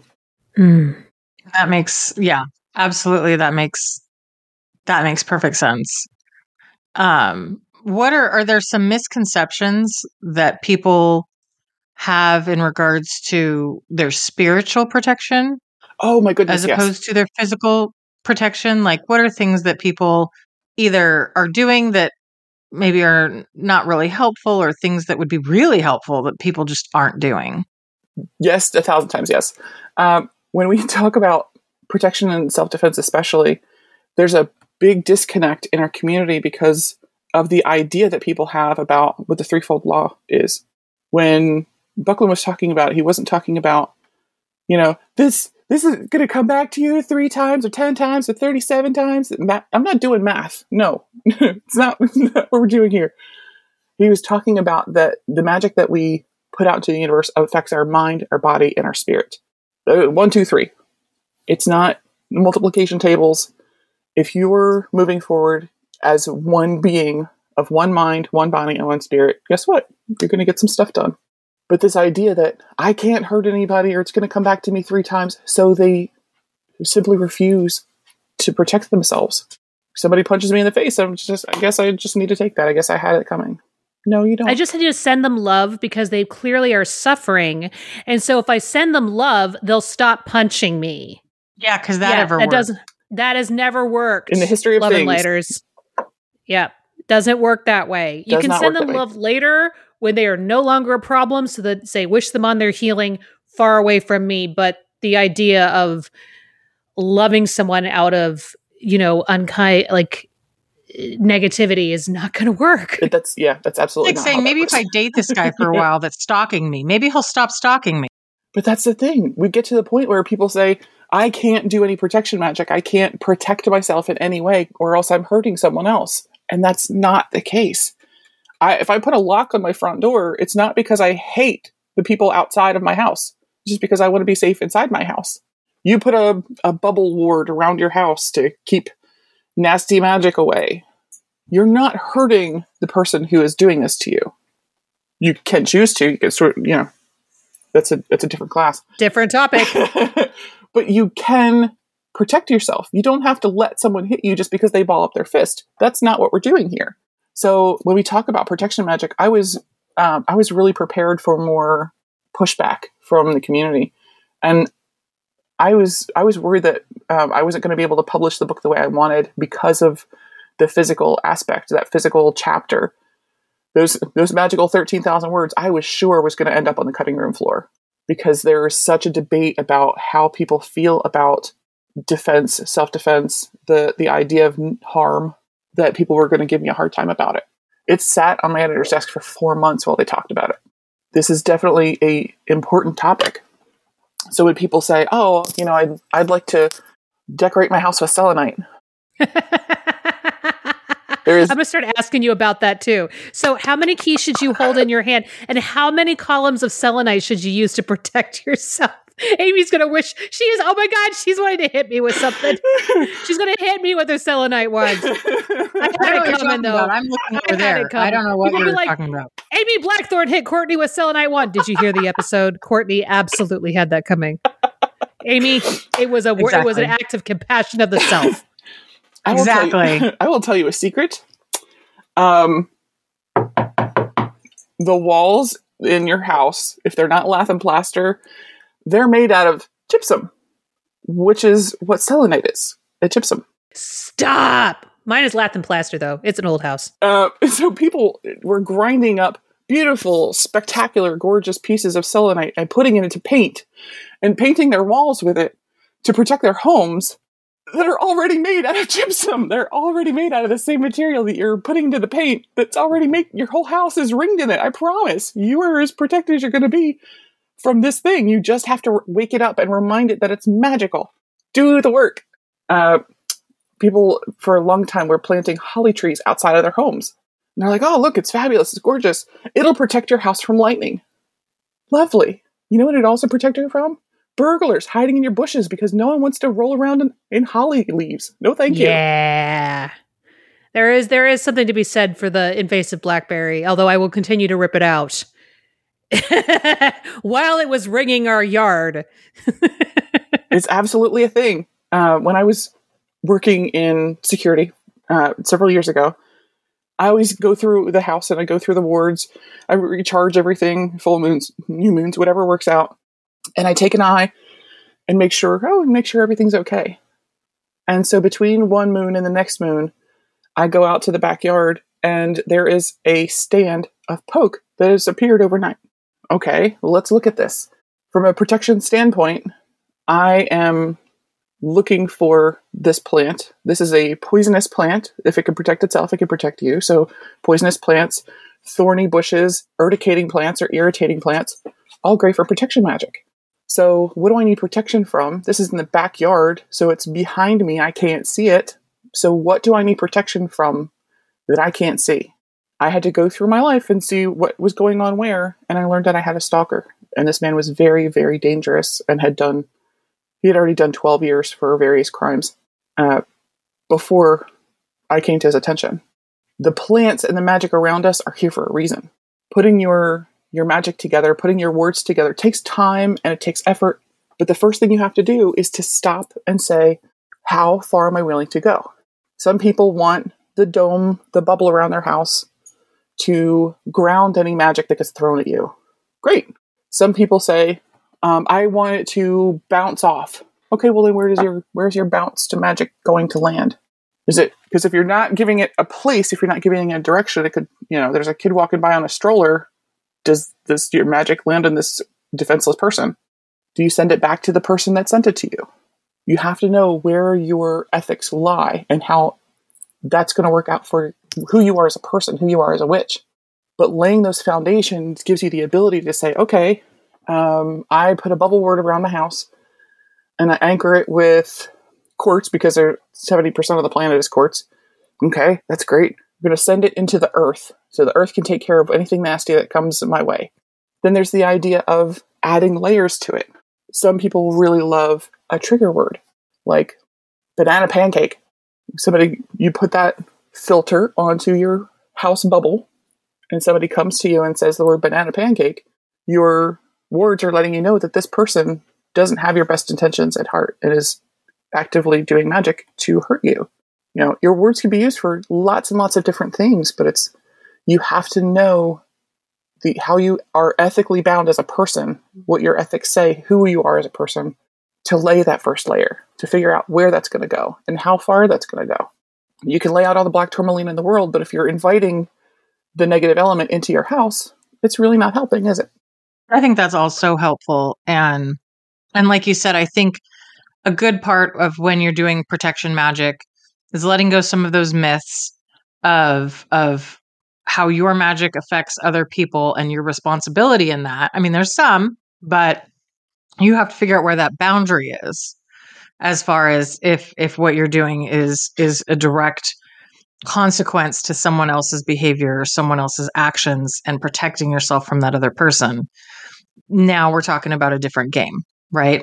That makes, absolutely. That makes perfect sense. What are there some misconceptions that people have in regards to their spiritual protection? Oh my goodness. As opposed to their physical protection? Like, what are things that people either are doing that maybe are not really helpful, or things that would be really helpful that people just aren't doing? Yes, 1,000 times yes. When we talk about protection and self-defense especially, there's a big disconnect in our community because of the idea that people have about what the threefold law is. When Buckland was talking about it, he wasn't talking about, this is going to come back to you 3 times or 10 times or 37 times. I'm not doing math. No, it's not what we're doing here. He was talking about that the magic that we put out into the universe affects our mind, our body, and our spirit. 1, 2, 3. It's not multiplication tables. If you're moving forward as one being of one mind, one body, and one spirit, guess what? You're going to get some stuff done. But this idea that I can't hurt anybody or it's going to come back to me 3 times, so they simply refuse to protect themselves. Somebody punches me in the face, I guess I just need to take that. I guess I had it coming. No, you don't. I just need to send them love because they clearly are suffering. And so if I send them love, they'll stop punching me. Yeah, because that worked. That has never worked in the history of love things. And lighters. Yeah, doesn't work that way. You can send them love later when they are no longer a problem, so that say wish them on their healing far away from me. But the idea of loving someone out of unkind negativity is not going to work. That's absolutely like saying maybe if I date this guy for a while that's stalking me, maybe he'll stop stalking me. But that's the thing. We get to the point where people say, I can't do any protection magic. I can't protect myself in any way or else I'm hurting someone else. And that's not the case. If I put a lock on my front door, it's not because I hate the people outside of my house. It's just because I want to be safe inside my house. You put a bubble ward around your house to keep nasty magic away. You're not hurting the person who is doing this to you. You can choose to. You can that's a different class. Different topic. But you can protect yourself. You don't have to let someone hit you just because they ball up their fist. That's not what we're doing here. So when we talk about protection magic, I was really prepared for more pushback from the community, and I was worried that I wasn't going to be able to publish the book the way I wanted because of the physical aspect, that physical chapter. Those magical 13,000 words, I was sure was going to end up on the cutting room floor, because there is such a debate about how people feel about defense, self-defense, the idea of harm, that people were going to give me a hard time about it. It sat on my editor's desk for 4 months while they talked about it. This is definitely a important topic. So when people say, "Oh, I'd like to decorate my house with selenite," I'm going to start asking you about that too. So how many keys should you hold in your hand, and how many columns of selenite should you use to protect yourself? Amy's going to wish oh my God, she's wanting to hit me with something. She's going to hit me with her selenite ones. I had it coming though. I'm looking over there. I don't know what you're talking about. Amy Blackthorne hit Courtney with selenite one. Did you hear the episode? Courtney absolutely had that coming. Amy, it was an act of compassion of the self. I will tell you a secret. The walls in your house, if they're not lath and plaster, they're made out of gypsum, which is what selenite is. A gypsum. Stop! Mine is lath and plaster, though. It's an old house. So people were grinding up beautiful, spectacular, gorgeous pieces of selenite and putting it into paint and painting their walls with it to protect their homes that are already made out of gypsum. They're already made out of the same material that you're putting into the paint that's already made. Your whole house is ringed in it. I promise. You are as protected as you're going to be from this thing. You just have to wake it up and remind it that it's magical. Do the work. People for a long time were planting holly trees outside of their homes. And they're like, "Oh, look, it's fabulous. It's gorgeous. It'll protect your house from lightning." Lovely. You know what it'd also protect you from? Burglars hiding in your bushes, because no one wants to roll around in holly leaves. No, thank you. Yeah. There is something to be said for the invasive blackberry, although I will continue to rip it out. While it was ringing our yard. It's absolutely a thing. When I was working in security several years ago, I always go through the house and I go through the wards. I recharge everything, full moons, new moons, whatever works out. And I take an eye and make sure everything's okay. And so between one moon and the next moon, I go out to the backyard and there is a stand of poke that has appeared overnight. Okay, well, let's look at this. From a protection standpoint, I am looking for this plant. This is a poisonous plant. If it can protect itself, it can protect you. So poisonous plants, thorny bushes, urticating plants or irritating plants, all great for protection magic. So what do I need protection from? This is in the backyard, so it's behind me. I can't see it. So what do I need protection from that I can't see? I had to go through my life and see what was going on where, and I learned that I had a stalker. And this man was very, very dangerous and he had already done 12 years for various crimes before I came to his attention. The plants and the magic around us are here for a reason. Putting your magic together, putting your words together takes time and it takes effort. But the first thing you have to do is to stop and say, how far am I willing to go? Some people want the dome, the bubble around their house to ground any magic that gets thrown at you. Great. Some people say, I want it to bounce off. Okay, well then where's your bounce to magic going to land? Is it, because if you're not giving it a place, if you're not giving it a direction, it could, there's a kid walking by on a stroller. Does your magic land on this defenseless person? Do you send it back to the person that sent it to you? You have to know where your ethics lie and how that's going to work out for who you are as a person, who you are as a witch. But laying those foundations gives you the ability to say, okay, I put a bubble ward around my house and I anchor it with quartz because 70% of the planet is quartz. Okay, that's great. I'm going to send it into the earth so the earth can take care of anything nasty that comes my way. Then there's the idea of adding layers to it. Some people really love a trigger word, like banana pancake. You put that filter onto your house bubble, and somebody comes to you and says the word banana pancake, your words are letting you know that this person doesn't have your best intentions at heart and is actively doing magic to hurt you. You know, your words can be used for lots and lots of different things, but you have to know how you are ethically bound as a person, what your ethics say, who you are as a person, to lay that first layer, to figure out where that's going to go and how far that's going to go. You can lay out all the black tourmaline in the world, but if you're inviting the negative element into your house, it's really not helping, is it? I think that's all so helpful. And like you said, I think a good part of when you're doing protection magic is letting go some of those myths of how your magic affects other people and your responsibility in that. I mean, there's some, but you have to figure out where that boundary is, as far as if what you're doing is a direct consequence to someone else's behavior or someone else's actions, and protecting yourself from that other person. Now we're talking about a different game, right?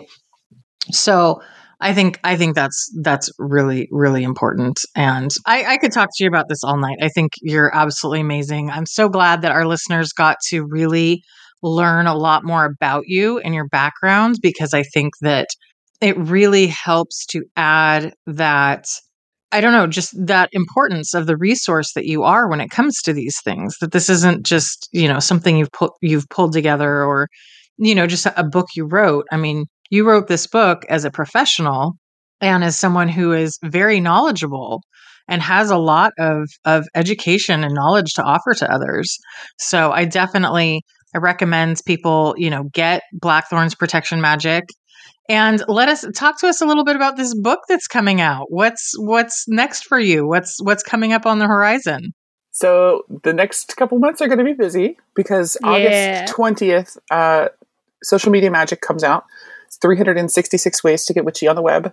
So I think that's really, really important. And I could talk to you about this all night. I think you're absolutely amazing. I'm so glad that our listeners got to really learn a lot more about you and your background, because I think that it really helps to add that, I don't know, just that importance of the resource that you are when it comes to these things, that this isn't just, something you've pulled together, or, just a book you wrote. I mean, you wrote this book as a professional and as someone who is very knowledgeable and has a lot of education and knowledge to offer to others. So I recommend people, get Blackthorn's Protection Magic. And talk to us a little bit about this book that's coming out. What's next for you? What's coming up on the horizon? So the next couple months are going to be busy, because August 20th, Social Media Magic comes out. It's 366 ways to get witchy on the web.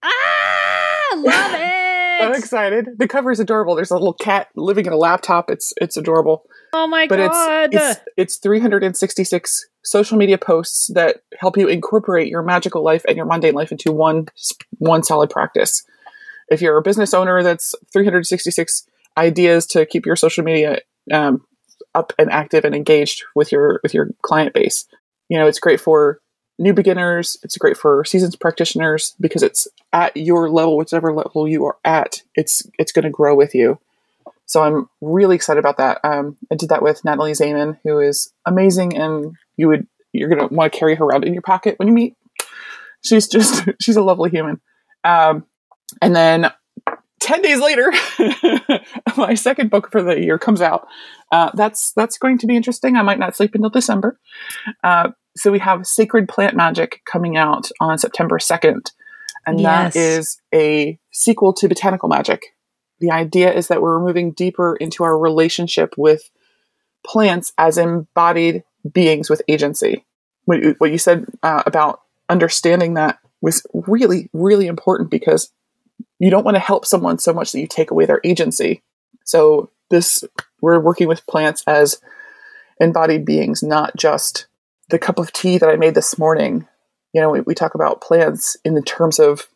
Love it! I'm excited. The cover is adorable. There's a little cat living in a laptop. It's adorable. Oh my God. But it's 366 social media posts that help you incorporate your magical life and your mundane life into one solid practice. If you're a business owner, that's 366 ideas to keep your social media up and active and engaged with your client base. It's great for new beginners. It's great for seasoned practitioners, because it's at your level, whichever level you are at, it's going to grow with you. So I'm really excited about that. I did that with Natalie Zaman, who is amazing, and you're going to want to carry her around in your pocket when you meet. She's a lovely human. And then 10 days later, my second book for the year comes out. That's going to be interesting. I might not sleep until December. So we have Sacred Plant Magic coming out on September 2nd. And that is a sequel to Botanical Magic. The idea is that we're moving deeper into our relationship with plants as embodied beings with agency. What you said about understanding that was really, really important, because you don't want to help someone so much that you take away their agency. So we're working with plants as embodied beings, not just the cup of tea that I made this morning. We talk about plants in the terms of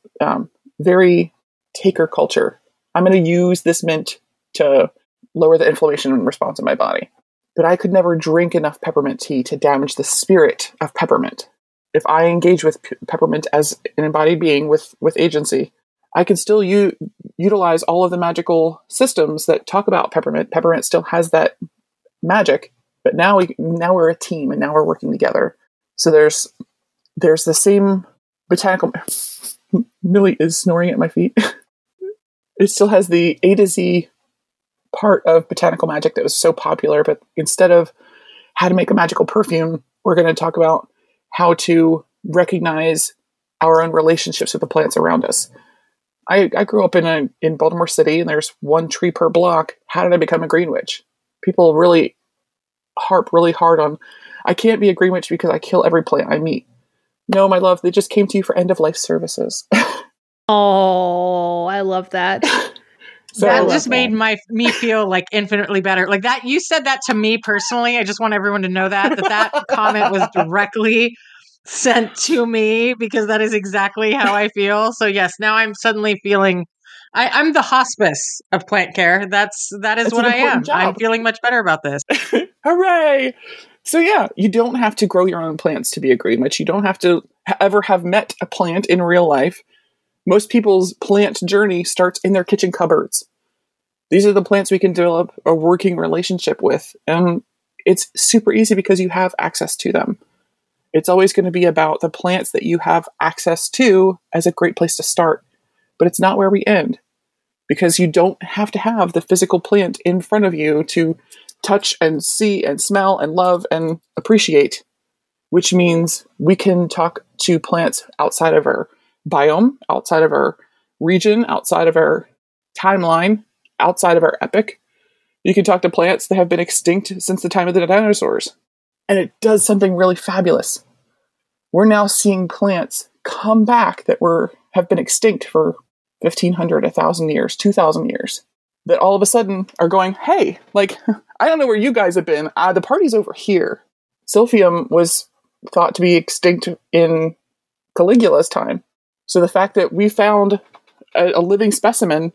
very taker culture. I'm going to use this mint to lower the inflammation response in my body. But I could never drink enough peppermint tea to damage the spirit of peppermint. If I engage with peppermint as an embodied being with agency, I can still utilize all of the magical systems that talk about peppermint. Peppermint still has that magic, but now we're a team, and now we're working together. So there's the same botanical. Millie is snoring at my feet. It still has the A to Z part of botanical magic that was so popular, but instead of how to make a magical perfume, we're going to talk about how to recognize our own relationships with the plants around us. I grew up in Baltimore City, and there's one tree per block. How did I become a green witch? People really harp really hard on, I can't be a green witch because I kill every plant I meet. No, my love, they just came to you for end of life services. Oh, I love that. So that just made me feel like infinitely better. Like that, you said that to me personally. I just want everyone to know that comment was directly sent to me because that is exactly how I feel. So yes, now I'm suddenly feeling I'm the hospice of plant care. That is what I am. Job. I'm feeling much better about this. Hooray! So yeah, you don't have to grow your own plants to be a green witch. You don't have to ever have met a plant in real life. Most people's plant journey starts in their kitchen cupboards. These are the plants we can develop a working relationship with. And it's super easy because you have access to them. It's always going to be about the plants that you have access to as a great place to start. But it's not where we end. Because you don't have to have the physical plant in front of you to touch and see and smell and love and appreciate. Which means we can talk to plants outside of our biome, outside of our region, outside of our timeline, outside of our epic. You can talk to plants that have been extinct since the time of the dinosaurs. And it does something really fabulous. We're now seeing plants come back that have been extinct for 1,500, 1,000 years, 2,000 years. That all of a sudden are going, hey, like, I don't know where you guys have been. The party's over here. Silphium was thought to be extinct in Caligula's time. So the fact that we found a living specimen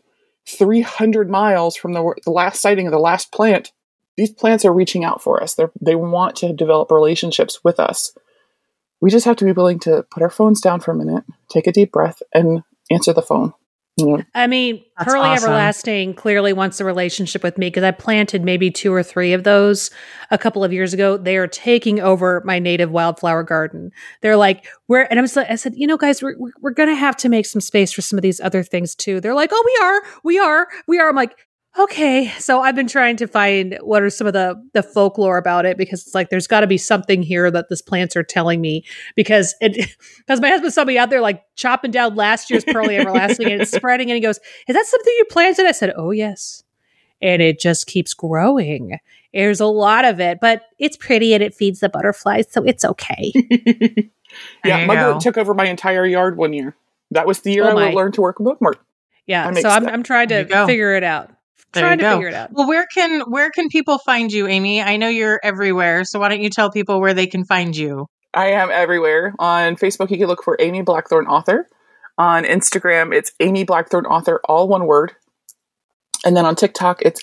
300 miles from the last sighting of the last plant, these plants are reaching out for us. They want to develop relationships with us. We just have to be willing to put our phones down for a minute, take a deep breath, and answer the phone. I mean, that's Pearly awesome. Everlasting clearly wants a relationship with me because I planted maybe 2 or 3 of those a couple of years ago. They are taking over my native wildflower garden. They're like, and I said, guys, we're going to have to make some space for some of these other things too. They're like, oh, we are. I'm like, okay. So I've been trying to find what are some of the folklore about it because it's like, there's got to be something here that these plants are telling me because my husband saw me out there like chopping down last year's Pearly Everlasting and it's spreading and he goes, is that something you planted? I said, oh yes. And it just keeps growing. There's a lot of it, but it's pretty and it feeds the butterflies. So it's okay. Yeah. My goat took over my entire yard one year. That was the year I learned to work a bookmark. Yeah. So I'm trying to figure it out. Figure it out. Well, where can people find you, Amy? I know you're everywhere, so why don't you tell people where they can find you? I am everywhere. On Facebook, you can look for Amy Blackthorn Author. On Instagram, it's Amy Blackthorn Author, all one word. And then on TikTok, it's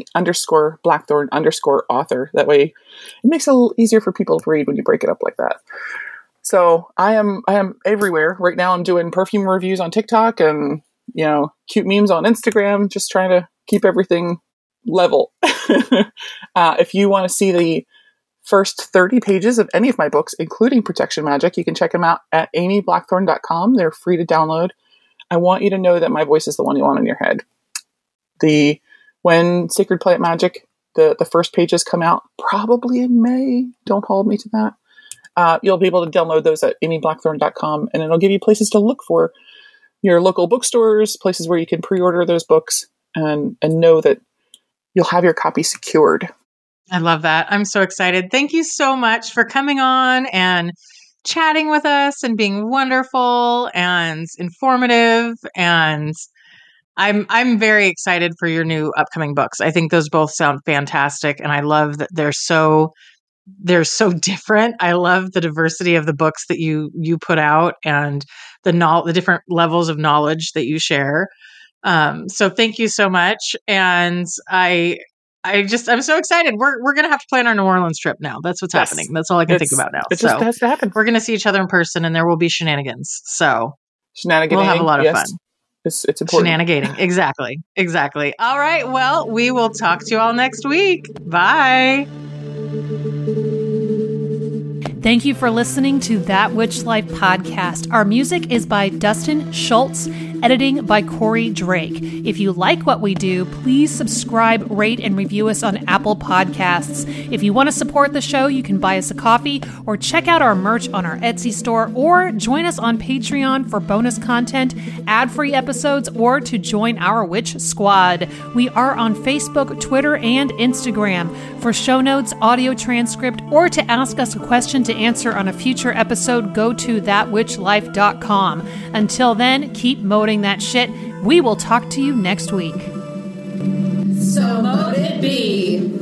Amy_Blackthorn_author. That way, it makes it a little easier for people to read when you break it up like that. So I am everywhere. Right now, I'm doing perfume reviews on TikTok and cute memes on Instagram. Just trying to keep everything level. If you want to see the first 30 pages of any of my books, including Protection Magic, you can check them out at amyblackthorn.com. They're free to download. I want you to know that my voice is the one you want in your head. When Sacred Plant Magic, the first pages come out, probably in May. Don't hold me to that. You'll be able to download those at amyblackthorn.com, and it'll give you places to look for your local bookstores, places where you can pre-order those books, and know that you'll have your copy secured. I love that. I'm so excited. Thank you so much for coming on and chatting with us and being wonderful and informative. And I'm very excited for your new upcoming books. I think those both sound fantastic. And I love that they're so different. I love the diversity of the books that you put out and the different levels of knowledge that you share. So thank you so much. And I'm so excited. We're going to have to plan our New Orleans trip now. That's what's happening. That's all I can think about now. It just has to happen. We're going to see each other in person and there will be shenanigans. So we'll have a lot of fun. It's important. Shenanigating. Exactly. All right. Well, we will talk to you all next week. Bye. Thank you for listening to That Witch Life podcast. Our music is by Dustin Schultz, editing by Corey Drake. If you like what we do, please subscribe, rate, and review us on Apple Podcasts. If you want to support the show, you can buy us a coffee or check out our merch on our Etsy store or join us on Patreon for bonus content, ad-free episodes, or to join our Witch Squad. We are on Facebook, Twitter, and Instagram. For show notes, audio transcript, or to ask us a question to answer on a future episode, go to thatwitchlife.com. Until then, keep moding that shit. We will talk to you next week. So mote it be.